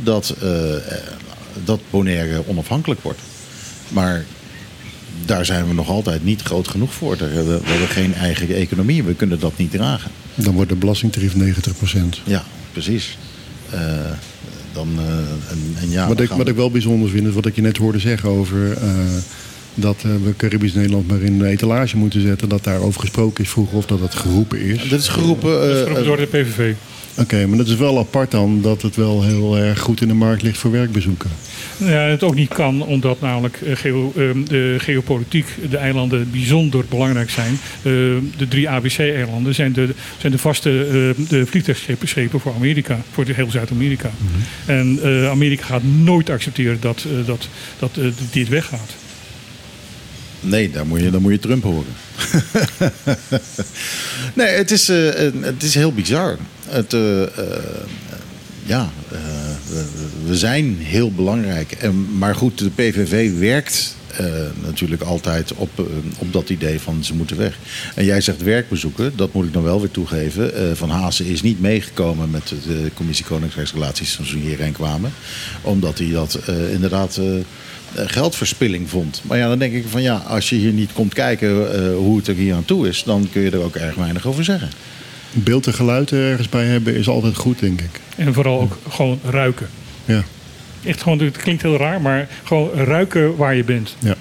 dat Bonaire onafhankelijk wordt. Maar daar zijn we nog altijd niet groot genoeg voor. We hebben geen eigen economie. We kunnen dat niet dragen. Dan wordt de belastingtarief 90%. Ja, precies. Wat ik wel bijzonder vind is wat ik je net hoorde zeggen over... dat we Caribisch Nederland maar in de etalage moeten zetten. Dat daarover gesproken is vroeger of dat het geroepen is. Dat is geroepen door de PVV. Oké, maar dat is wel apart dan dat het wel heel erg goed in de markt ligt voor werkbezoeken. Ja, het ook niet kan, omdat namelijk de geopolitiek de eilanden bijzonder belangrijk zijn. De 3 ABC-eilanden zijn de vaste de vliegtuigschepen voor Amerika, voor heel Zuid-Amerika. Mm-hmm. En Amerika gaat nooit accepteren dat dit weggaat. Nee, dan moet je Trump horen. Nee, het is heel bizar. We zijn heel belangrijk. Maar goed, de PVV werkt natuurlijk altijd op dat idee van ze moeten weg. En jij zegt werkbezoeken, dat moet ik dan wel weer toegeven. Van Haasen is niet meegekomen met de commissie Koningsrijksrelaties toen ze hierheen kwamen. Omdat hij dat inderdaad... geldverspilling vond. Maar ja, dan denk ik van als je hier niet komt kijken hoe het er hier aan toe is, dan kun je er ook erg weinig over zeggen. Beeld en geluid ergens bij hebben is altijd goed, denk ik. En vooral ook gewoon ruiken. Ja. Echt gewoon, het klinkt heel raar, maar gewoon ruiken waar je bent. Ja.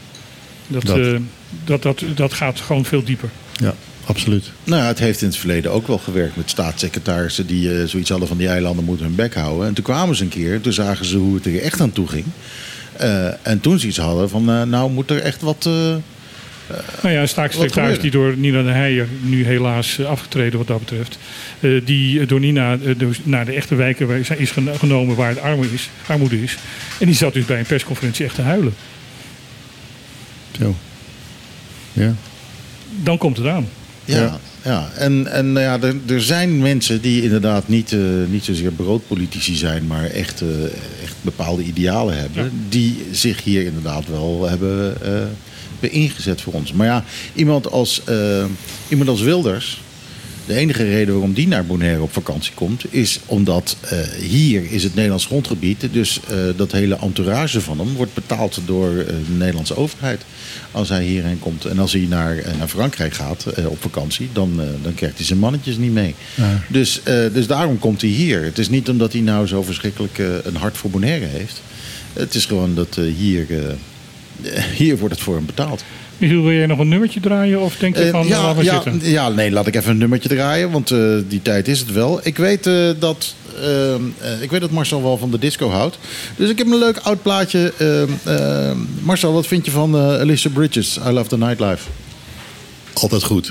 Dat gaat gewoon veel dieper. Ja, absoluut. Nou ja, het heeft in het verleden ook wel gewerkt met staatssecretarissen die zoiets hadden van die eilanden moeten hun bek houden. En toen kwamen ze een keer, toen zagen ze hoe het er echt aan toe ging. En toen ze iets hadden van, moet er echt wat... een staatssecretaris die door Nina de Heijer nu helaas afgetreden wat dat betreft. Die door Nina naar de echte wijken is genomen waar het armoede is. En die zat dus bij een persconferentie echt te huilen. Zo. Ja. Dan komt het aan. Ja. En er zijn mensen die inderdaad niet zozeer broodpolitici zijn, maar echt bepaalde idealen hebben. Ja. Die zich hier inderdaad wel hebben ingezet voor ons. Maar ja, iemand als Wilders, de enige reden waarom die naar Bonaire op vakantie komt, is omdat hier is het Nederlands grondgebied. Dus dat hele entourage van hem wordt betaald door de Nederlandse overheid. Als hij hierheen komt. En als hij naar Frankrijk gaat op vakantie, dan krijgt hij zijn mannetjes niet mee. Ja. Dus daarom komt hij hier. Het is niet omdat hij nou zo verschrikkelijk een hart voor Bonaire heeft. Het is gewoon dat hier wordt het voor hem betaald. Michiel, wil jij nog een nummertje draaien? Of denk je van, laten we zitten? Ja, nee, laat ik even een nummertje draaien. Want die tijd is het wel. Ik weet dat Marcel wel van de disco houdt. Dus ik heb een leuk oud plaatje. Marcel, wat vind je van Alicia Bridges? I Love the Nightlife. Altijd goed.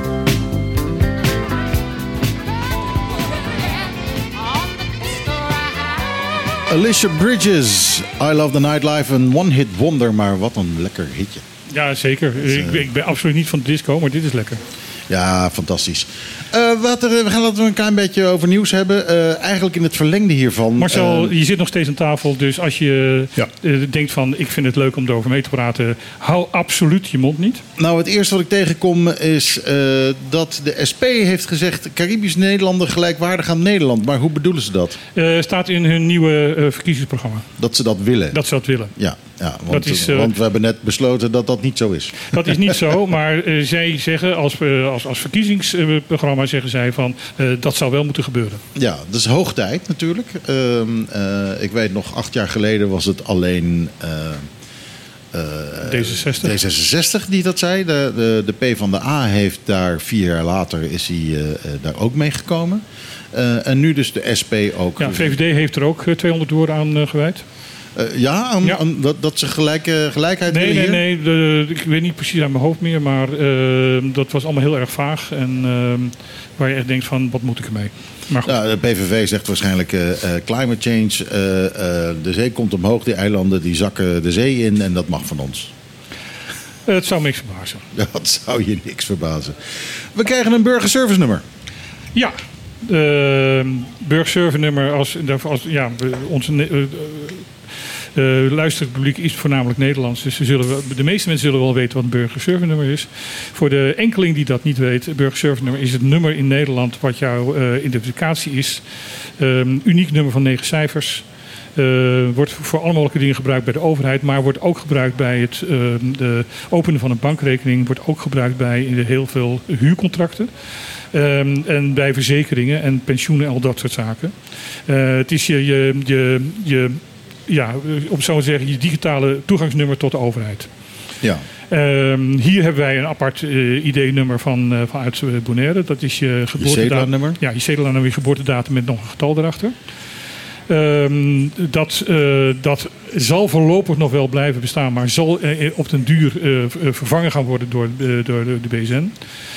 Alicia Bridges, I Love the Nightlife. Een one-hit wonder, maar wat een lekker hitje. Ja, zeker. Ik ben absoluut niet van de disco, maar dit is lekker. Ja, fantastisch. We gaan laten we een klein beetje over nieuws hebben. Eigenlijk in het verlengde hiervan. Marcel, je zit nog steeds aan tafel. Dus als je denkt van ik vind het leuk om erover mee te praten, hou absoluut je mond niet. Nou, het eerste wat ik tegenkom is dat de SP heeft gezegd Caribisch Nederlanden gelijkwaardig aan Nederland. Maar hoe bedoelen ze dat? Staat in hun nieuwe verkiezingsprogramma. Dat ze dat willen? Dat ze dat willen. Ja, want we hebben net besloten dat dat niet zo is. Dat is niet zo, maar zij zeggen als verkiezingsprogramma zeggen zij van dat zou wel moeten gebeuren. Ja, dat is hoog tijd natuurlijk. Ik weet nog 8 jaar geleden was het alleen D66 die dat zei. De PvdA heeft daar 4 jaar later is hij daar ook mee gekomen. En nu dus de SP ook. Ja, VVD heeft er ook 200 woorden aan gewijd. Dat ze gelijkheid willen hier? Nee. Ik weet niet precies uit mijn hoofd meer. Maar dat was allemaal heel erg vaag. En waar je echt denkt van, wat moet ik ermee? Maar goed. De PVV zegt waarschijnlijk climate change. De zee komt omhoog, die eilanden die zakken de zee in. En dat mag van ons. Het zou me niks verbazen. Dat zou je niks verbazen. We krijgen een burgerservice nummer. Ja. Burgerservice nummer onze luisterpubliek is voornamelijk Nederlands. Dus de meeste mensen zullen wel weten wat een burgerservice nummer is. Voor de enkeling die dat niet weet, een burgerservice nummer is het nummer in Nederland wat jouw identificatie is. Uniek nummer van 9 cijfers. Wordt voor alle mogelijke dingen gebruikt bij de overheid, maar wordt ook gebruikt bij het de openen van een bankrekening, wordt ook gebruikt bij heel veel huurcontracten. En bij verzekeringen en pensioenen en al dat soort zaken. Het is om zo te zeggen, je digitale toegangsnummer tot de overheid. Ja. Hier hebben wij een apart ID-nummer vanuit Bonaire. Dat is je geboortedatum. Ja, je cedula-nummer, je geboortedatum met nog een getal erachter. Dat zal voorlopig nog wel blijven bestaan, maar zal op den duur vervangen gaan worden door de BSN.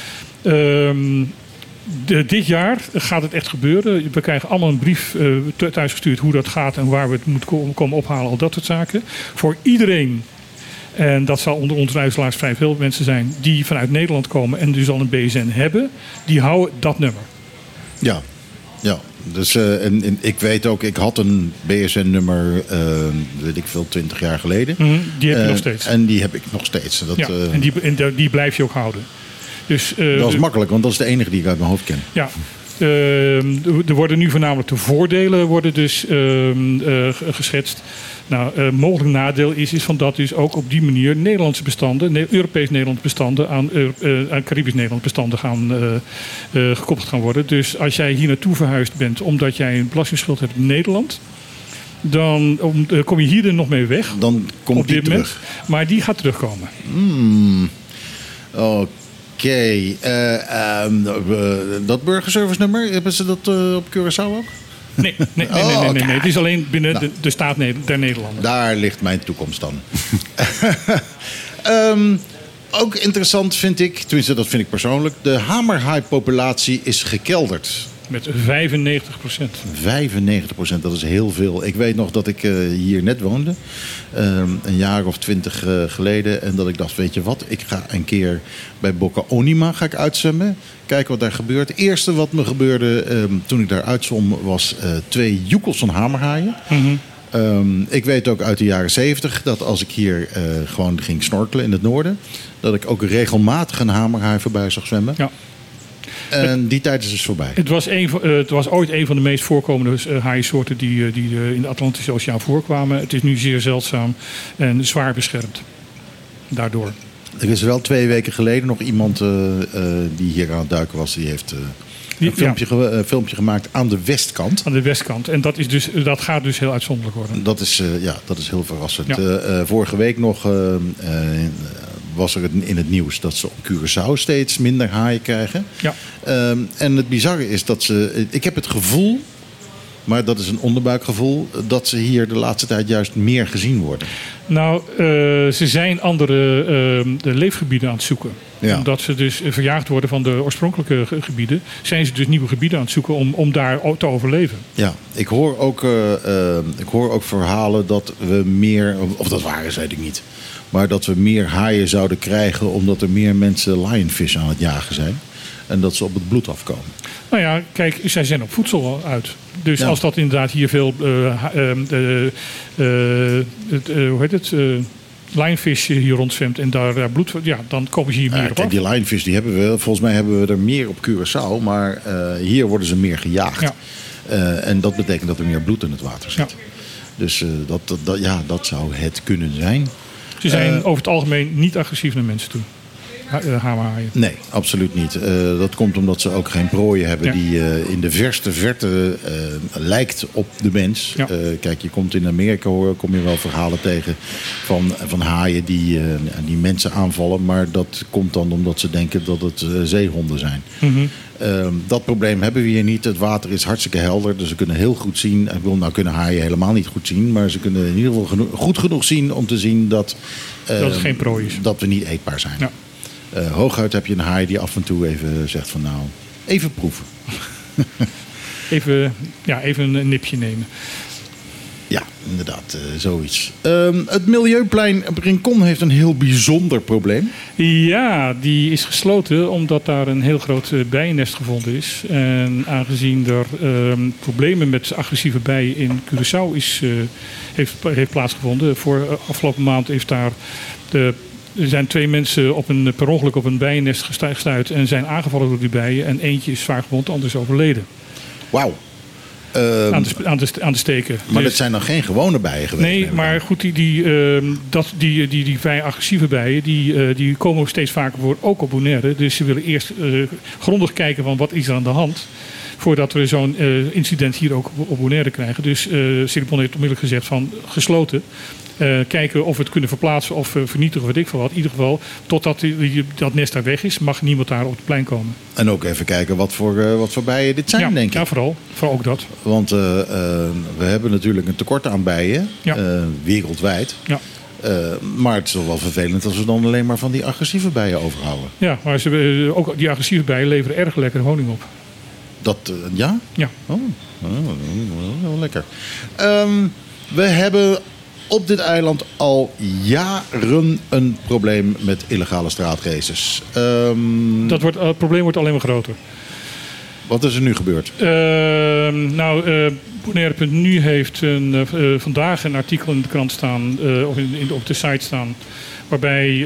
Dit jaar gaat het echt gebeuren. We krijgen allemaal een brief thuisgestuurd hoe dat gaat en waar we het moeten komen ophalen, al dat soort zaken. Voor iedereen, en dat zal onder onze luisteraars vrij veel mensen zijn, die vanuit Nederland komen en dus al een BSN hebben, die houden dat nummer. Ja. Dus en ik weet ook, ik had een BSN-nummer, weet ik veel, 20 jaar geleden. Die heb je nog steeds. En die heb ik nog steeds. En die blijf je ook houden. Dus, dat is makkelijk, want dat is de enige die ik uit mijn hoofd ken. Ja. Er worden nu voornamelijk de voordelen worden dus geschetst. Nou, mogelijk nadeel is van dat dus ook op die manier Nederlandse bestanden, Europees-Nederlandse bestanden aan Caribisch-Nederlandse bestanden gekoppeld gaan worden. Dus als jij hier naartoe verhuisd bent omdat jij een belastingsschuld hebt in Nederland, dan kom je hier er nog mee weg. Dan komt die terug. Maar die gaat terugkomen. Oké. Dat burgerservice nummer, hebben ze dat op Curaçao ook? Nee. Het is alleen binnen de staat der Nederlanden. Daar ligt mijn toekomst dan. Ook interessant vind ik, tenminste dat vind ik persoonlijk, de hamerhaai-populatie is gekelderd. Met 95%. 95%, dat is heel veel. Ik weet nog dat ik hier net woonde, een jaar of 20 geleden. En dat ik dacht, weet je wat, ik ga een keer bij Boca Onima uitzwemmen. Kijken wat daar gebeurt. Het eerste wat me gebeurde toen ik daar uitzwom was 2 joekels van hamerhaaien. Ik weet ook uit de jaren 70 dat als ik hier gewoon ging snorkelen in het noorden, dat ik ook regelmatig een hamerhaai voorbij zag zwemmen. Ja. En die tijd is dus voorbij. Het was ooit een van de meest voorkomende haaiensoorten die in de Atlantische Oceaan voorkwamen. Het is nu zeer zeldzaam en zwaar beschermd. Daardoor. Er is wel 2 weken geleden nog iemand die hier aan het duiken was. Die heeft een filmpje gemaakt aan de westkant. Aan de westkant. En dat gaat dus heel uitzonderlijk worden. Dat is heel verrassend. Ja. Vorige week nog was er in het nieuws dat ze op Curaçao steeds minder haaien krijgen. Ja. En het bizarre is dat ik heb het gevoel, maar dat is een onderbuikgevoel, dat ze hier de laatste tijd juist meer gezien worden. Nou, ze zijn andere leefgebieden aan het zoeken. Ja. Omdat ze dus verjaagd worden van de oorspronkelijke gebieden, zijn ze dus nieuwe gebieden aan het zoeken om daar te overleven. Ja, ik hoor ook verhalen dat we meer, of dat waar is, weet ik niet, maar dat we meer haaien zouden krijgen omdat er meer mensen lionfish aan het jagen zijn. En dat ze op het bloed afkomen. Nou ja, kijk, zij zijn op voedsel uit. Dus als dat inderdaad hier veel lionfish hier rondzwemt en daar bloed, dan komen ze hier meer op af. Die lionfish die hebben we, volgens mij hebben we er meer op Curaçao, maar hier worden ze meer gejaagd. Ja. En dat betekent dat er meer bloed in het water zit. Ja. Dus dat zou het kunnen zijn. Ze zijn over het algemeen niet agressief naar mensen toe. hamerhaaien. Nee, absoluut niet. Dat komt omdat ze ook geen prooien hebben die in de verste verte lijkt op de mens. Ja. Kijk, je komt in Amerika kom je wel verhalen tegen van haaien die mensen aanvallen. Maar dat komt dan omdat ze denken dat het zeehonden zijn. Mm-hmm. Dat probleem hebben we hier niet. Het water is hartstikke helder, dus ze kunnen heel goed zien. Nou kunnen haaien helemaal niet goed zien, maar ze kunnen in ieder geval goed genoeg zien om te zien dat het geen prooi is. Dat we niet eetbaar zijn. Ja. Hooguit heb je een haai die af en toe even zegt van nou, even proeven. even een nipje nemen. Ja, inderdaad, zoiets. Het Milieuplein op Rincon heeft een heel bijzonder probleem. Ja, die is gesloten omdat daar een heel groot bijennest gevonden is. En aangezien er problemen met agressieve bijen in Curaçao heeft plaatsgevonden. Afgelopen maand heeft daar er zijn 2 mensen per ongeluk op een bijennest gestuit en zijn aangevallen door die bijen. En eentje is zwaar gewond, de ander is overleden. Wauw. Aan de steken. Maar dat zijn dan geen gewone bijen geweest? Nee, maar goed, die 5 agressieve bijen die komen ook steeds vaker voor, ook op Bonaire. Dus ze willen eerst grondig kijken van wat is er aan de hand, voordat we zo'n incident hier ook op Bonaire krijgen. Dus Seripon heeft onmiddellijk gezegd van gesloten. Kijken of we het kunnen verplaatsen of vernietigen, weet ik veel wat. In ieder geval, totdat dat nest daar weg is, mag niemand daar op het plein komen. En ook even kijken wat voor bijen dit zijn, denk ik. Ja, vooral ook dat. Want we hebben natuurlijk een tekort aan bijen, wereldwijd. Ja. Maar het is toch wel vervelend als we dan alleen maar van die agressieve bijen overhouden. Ja, maar ook die agressieve bijen leveren erg lekker honing op. Dat, ja? Ja. Oh, wel lekker. We hebben op dit eiland al jaren een probleem met illegale straatraces. Het probleem wordt alleen maar groter. Wat is er nu gebeurd? Bonaire.nu heeft vandaag een artikel in de krant staan, of op de site staan, waarbij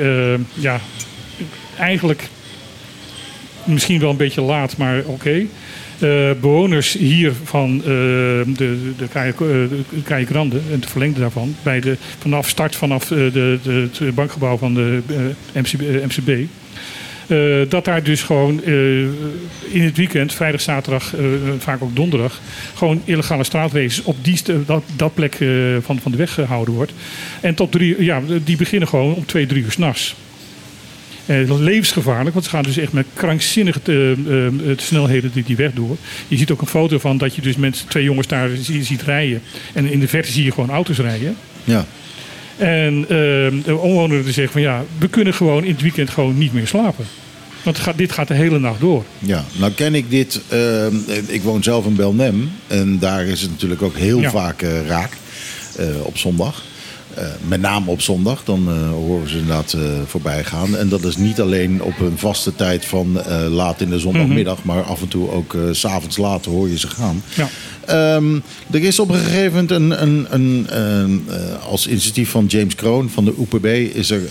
eigenlijk misschien wel een beetje laat, maar oké. Bewoners hier van de Calle Grande en het verlengde daarvan, vanaf het bankgebouw van de MCB, dat daar dus gewoon in het weekend, vrijdag, zaterdag, vaak ook donderdag, gewoon illegale straatraces op dat plek van de weg gehouden wordt. En tot 3, die beginnen gewoon om 2-3 uur 's nachts. Levensgevaarlijk, want ze gaan dus echt met krankzinnige snelheden die weg door. Je ziet ook een foto van dat je dus 2 jongens daar ziet rijden. En in de verte zie je gewoon auto's rijden. Ja. En de omwonenden zeggen van we kunnen gewoon in het weekend gewoon niet meer slapen. Want dit gaat de hele nacht door. Ja, nou ken ik dit. Ik woon zelf in Belnem. En daar is het natuurlijk ook heel vaak raak op zondag. Met name op zondag, dan horen ze inderdaad voorbij gaan. En dat is niet alleen op een vaste tijd van laat in de zondagmiddag, maar af en toe ook 's avonds laat hoor je ze gaan. Ja. Er is op een gegeven moment als initiatief van James Kroon van de UPB is er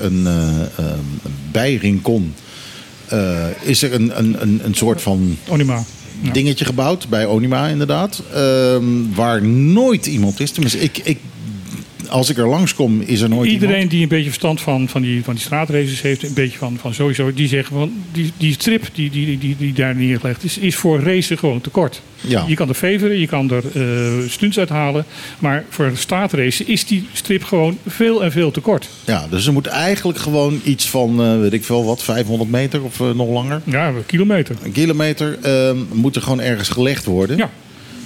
bij Rincon is er een soort van Onima. Ja. Dingetje gebouwd, bij Onima inderdaad, waar nooit iemand is. Tenminste, als ik er langskom, is er nooit iedereen iemand. Die een beetje verstand van die straatraces heeft, een beetje van sowieso, die zeggen van die strip die daar neergelegd is voor racen gewoon te kort. Ja. Je kan er feveren, je kan er stunts uithalen, maar voor straatracen is die strip gewoon veel en veel te kort. Ja, dus er moet eigenlijk gewoon iets van, weet ik veel wat, 500 meter of nog langer? Ja, een kilometer. Een kilometer moet er gewoon ergens gelegd worden. Ja.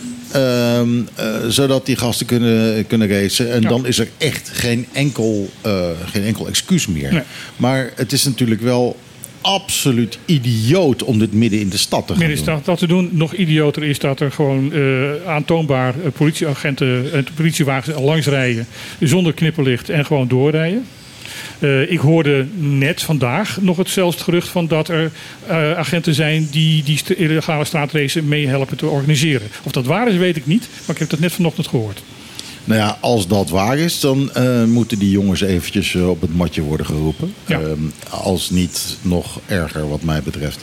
Zodat die gasten kunnen racen. En dan is er echt geen enkel excuus meer. Nee. Maar het is natuurlijk wel absoluut idioot om dit midden in de stad te gaan doen. Dat te doen. Nog idioter is dat er gewoon aantoonbaar politieagenten en politiewagens langs rijden zonder knipperlicht en gewoon doorrijden. Ik hoorde net vandaag nog hetzelfde gerucht van dat er agenten zijn die illegale straatracen meehelpen te organiseren. Of dat waar is, weet ik niet, maar ik heb dat net vanochtend gehoord. Nou ja, als dat waar is, dan moeten die jongens eventjes op het matje worden geroepen. Ja. Als niet nog erger, wat mij betreft.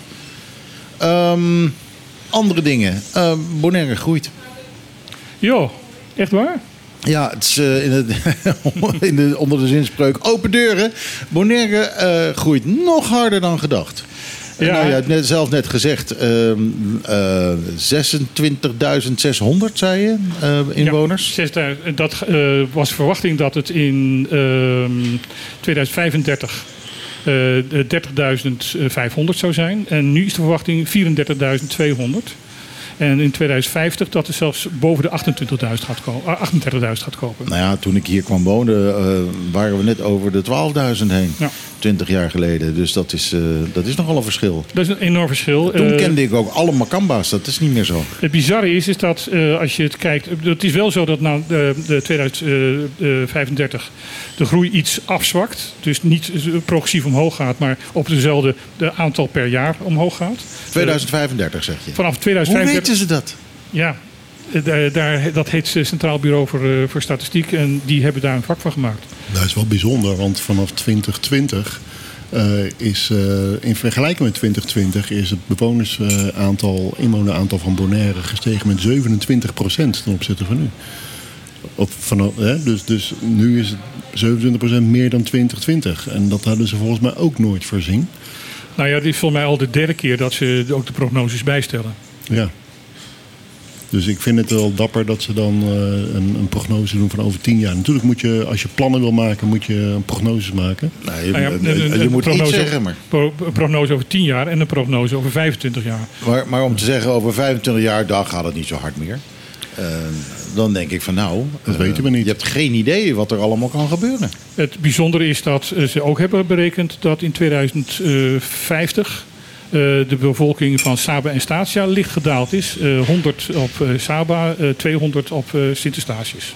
Andere dingen. Bonaire groeit. Jo, echt waar? Ja, het is onder de zinspreuk open deuren. Bonaire groeit nog harder dan gedacht. Ja. Nou, je hebt zelf net gezegd, 26.600 zei je, inwoners. Ja, dat was verwachting dat het in 2035 30.500 zou zijn. En nu is de verwachting 34.200. En in 2050 dat het zelfs boven de 38.000 gaat kopen. Nou ja, toen ik hier kwam wonen waren we net over de 12.000 heen. Ja. 20 jaar geleden. Dus dat is nogal een verschil. Dat is een enorm verschil. Toen kende ik ook alle Makamba's. Dat is niet meer zo. Het bizarre is dat als je het kijkt... Het is wel zo dat na de 2035 de groei iets afzwakt. Dus niet progressief omhoog gaat, maar op dezelfde aantal per jaar omhoog gaat. 2035 zeg je? Vanaf 2035... Hoe weten ze dat? Ja, dat heet Centraal Bureau voor Statistiek en die hebben daar een vak van gemaakt. Dat is wel bijzonder, want vanaf 2020 is in vergelijking met 2020 is het inwoneraantal van Bonaire gestegen met 27% ten opzichte van nu. Dus nu is het 27% meer dan 2020 en dat hadden ze volgens mij ook nooit voorzien. Nou ja, dit is volgens mij al de derde keer dat ze ook de prognoses bijstellen. Ja. Dus ik vind het wel dapper dat ze dan een prognose doen van over 10 jaar. Natuurlijk moet je, als je plannen wil maken, moet je prognoses maken. Nee, je moet iets zeggen, maar... Een prognose over 10 jaar en een prognose over 25 jaar. Maar om te zeggen over 25 jaar, dan gaat het niet zo hard meer. Dan denk ik van dat weten we niet. Je hebt geen idee wat er allemaal kan gebeuren. Het bijzondere is dat ze ook hebben berekend dat in 2050... de bevolking van Saba en Statia licht gedaald is. 100 op Saba, 200 op Sint-Eustatius.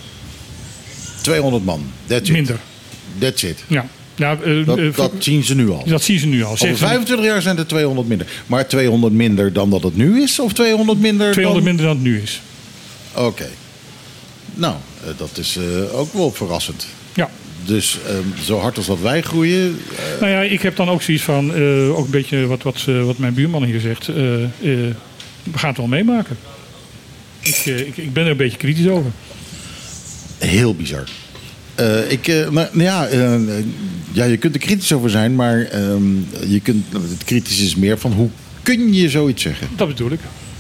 200 man, that's it. Minder. That's it. Ja. Dat zien ze nu al. Dat zien ze nu al. Over 25 jaar zijn er 200 minder. Maar 200 minder dan dat het nu is? Of 200 minder 200 minder dan het nu is. Oké. Nou, dat is ook wel verrassend. Ja. Dus zo hard als dat wij groeien... Nou ja, ik heb dan ook zoiets van... ook een beetje wat mijn buurman hier zegt. We gaan het wel meemaken. Ik ben er een beetje kritisch over. Heel bizar. Je kunt er kritisch over zijn, maar het kritisch is meer van hoe kun je zoiets zeggen? Dat bedoel ik.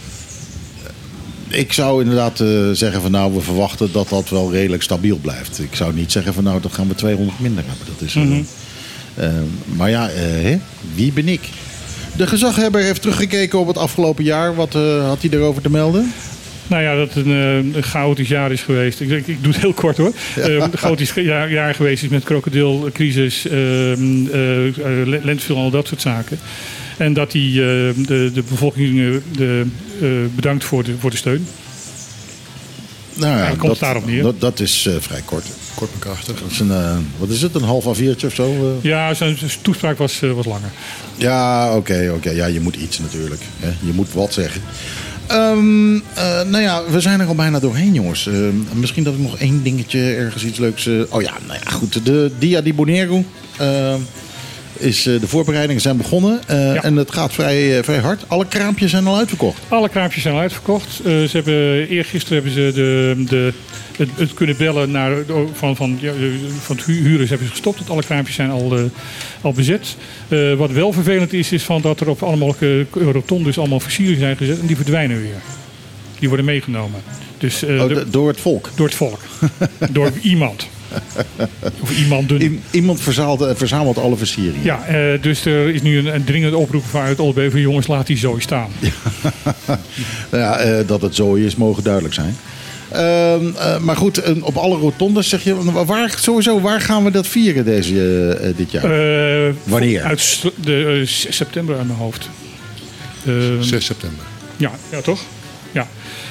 Ik zou inderdaad zeggen van we verwachten dat dat wel redelijk stabiel blijft. Ik zou niet zeggen van dat gaan we 200 minder hebben. Dat is, maar ja, wie ben ik? De gezaghebber heeft teruggekeken op het afgelopen jaar. Wat had hij erover te melden? Nou ja, dat het een chaotisch jaar is geweest. Ik doe het heel kort hoor. Een chaotisch jaar geweest is met krokodilcrisis, lentevel en al dat soort zaken. En dat hij de bevolking bedankt voor de steun. Nou ja, komt daarop neer. Dat is vrij kort. Kort en krachtig. Dat is wat is het, een half A4'tje of zo? Ja, zijn toespraak was langer. Ja, oké. Ja, je moet iets natuurlijk. Hè? Je moet wat zeggen. We zijn er al bijna doorheen, jongens. Misschien dat ik nog één dingetje, ergens iets leuks... goed. De Dia di Bonaire... de voorbereidingen zijn begonnen en het gaat vrij hard. Alle kraampjes zijn al uitverkocht. Alle kraampjes zijn al uitverkocht. Eergisteren hebben ze het kunnen bellen van het huren hebben ze gestopt. Want alle kraampjes zijn al bezet. Wat wel vervelend is van dat er op allemaal rotondes allemaal versieringen zijn gezet. En die verdwijnen weer. Die worden meegenomen. Dus, door het volk? Door het volk. Door iemand. Of iemanden. Iemand verzamelt alle versieringen. Ja, dus er is nu een dringende oproep vanuit OLB van jongens, laat die zooi staan. Dat het zooi is, mogen duidelijk zijn. Maar goed, op alle rotondes zeg je, waar gaan we dat vieren dit jaar? Wanneer? Uit september uit mijn hoofd. 6 september. Ja, toch? Ja.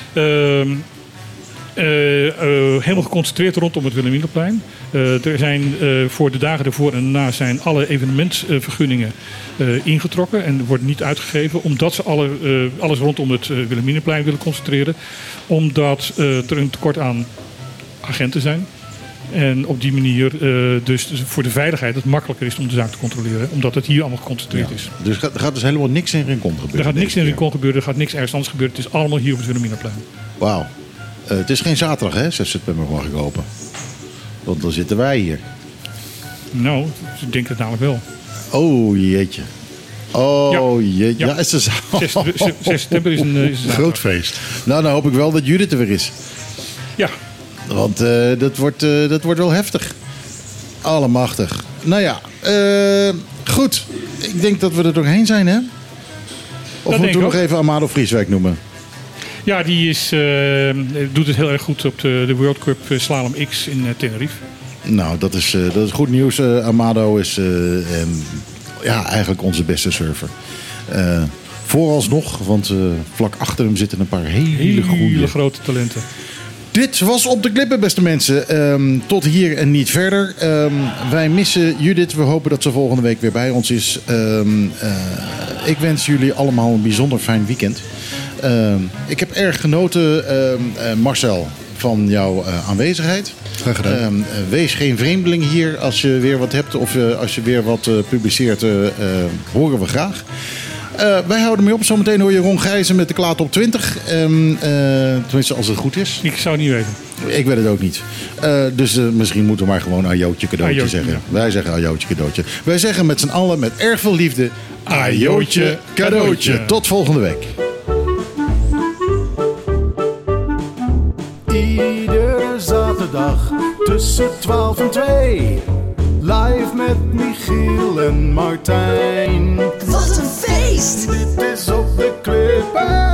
Helemaal geconcentreerd rondom het Wilhelminaplein. Er zijn voor de dagen ervoor en daarna zijn alle evenementvergunningen ingetrokken en worden niet uitgegeven omdat ze alles rondom het Wilhelminaplein willen concentreren. Omdat er een tekort aan agenten zijn. En op die manier dus voor de veiligheid het makkelijker is om de zaak te controleren. Omdat het hier allemaal geconcentreerd is. Dus er gaat dus helemaal niks in Rincon gebeuren? Er gaat niks in Rincon gebeuren. Er gaat niks ergens anders gebeuren. Het is allemaal hier op het Wilhelminaplein. Wauw. Het is geen zaterdag, hè? 6 september mag ik hopen. Want dan zitten wij hier. Nou, ik denk het namelijk wel. Oh, jeetje. Oh, jeetje. Ja, is het 6 september is een groot feest. Nou, dan hoop ik wel dat Judith er weer is. Ja. Want dat wordt wel heftig. Allemachtig. Nou ja, goed. Ik denk dat we er doorheen zijn, hè? Of moeten we nog even Amado Frieswijk noemen? Ja, die doet het heel erg goed op de World Cup Slalom X in Tenerife. Nou, dat is goed nieuws. Amado is eigenlijk onze beste surfer. Vooralsnog, want vlak achter hem zitten een paar hele grote talenten. Dit was Op de Klippen, beste mensen. Tot hier en niet verder. Wij missen Judith. We hopen dat ze volgende week weer bij ons is. Ik wens jullie allemaal een bijzonder fijn weekend. Ik heb erg genoten, Marcel, van jouw aanwezigheid. Graag gedaan. Wees geen vreemdeling hier als je weer wat hebt of als je weer wat publiceert. Horen we graag. Wij houden mee op. Zometeen hoor je Ron Gijzen met de Klaat op 20. Tenminste, als het goed is. Ik zou het niet weten. Ik weet het ook niet. Dus misschien moeten we maar gewoon ajootje cadeautje zeggen. Ja. Wij zeggen ajootje cadeautje. Wij zeggen met z'n allen met erg veel liefde ajootje cadeautje. Tot volgende week. Iedere zaterdag tussen 12 en 2. Live met Michiel en Martijn. Wat een feest! Dit is Op de Klippen.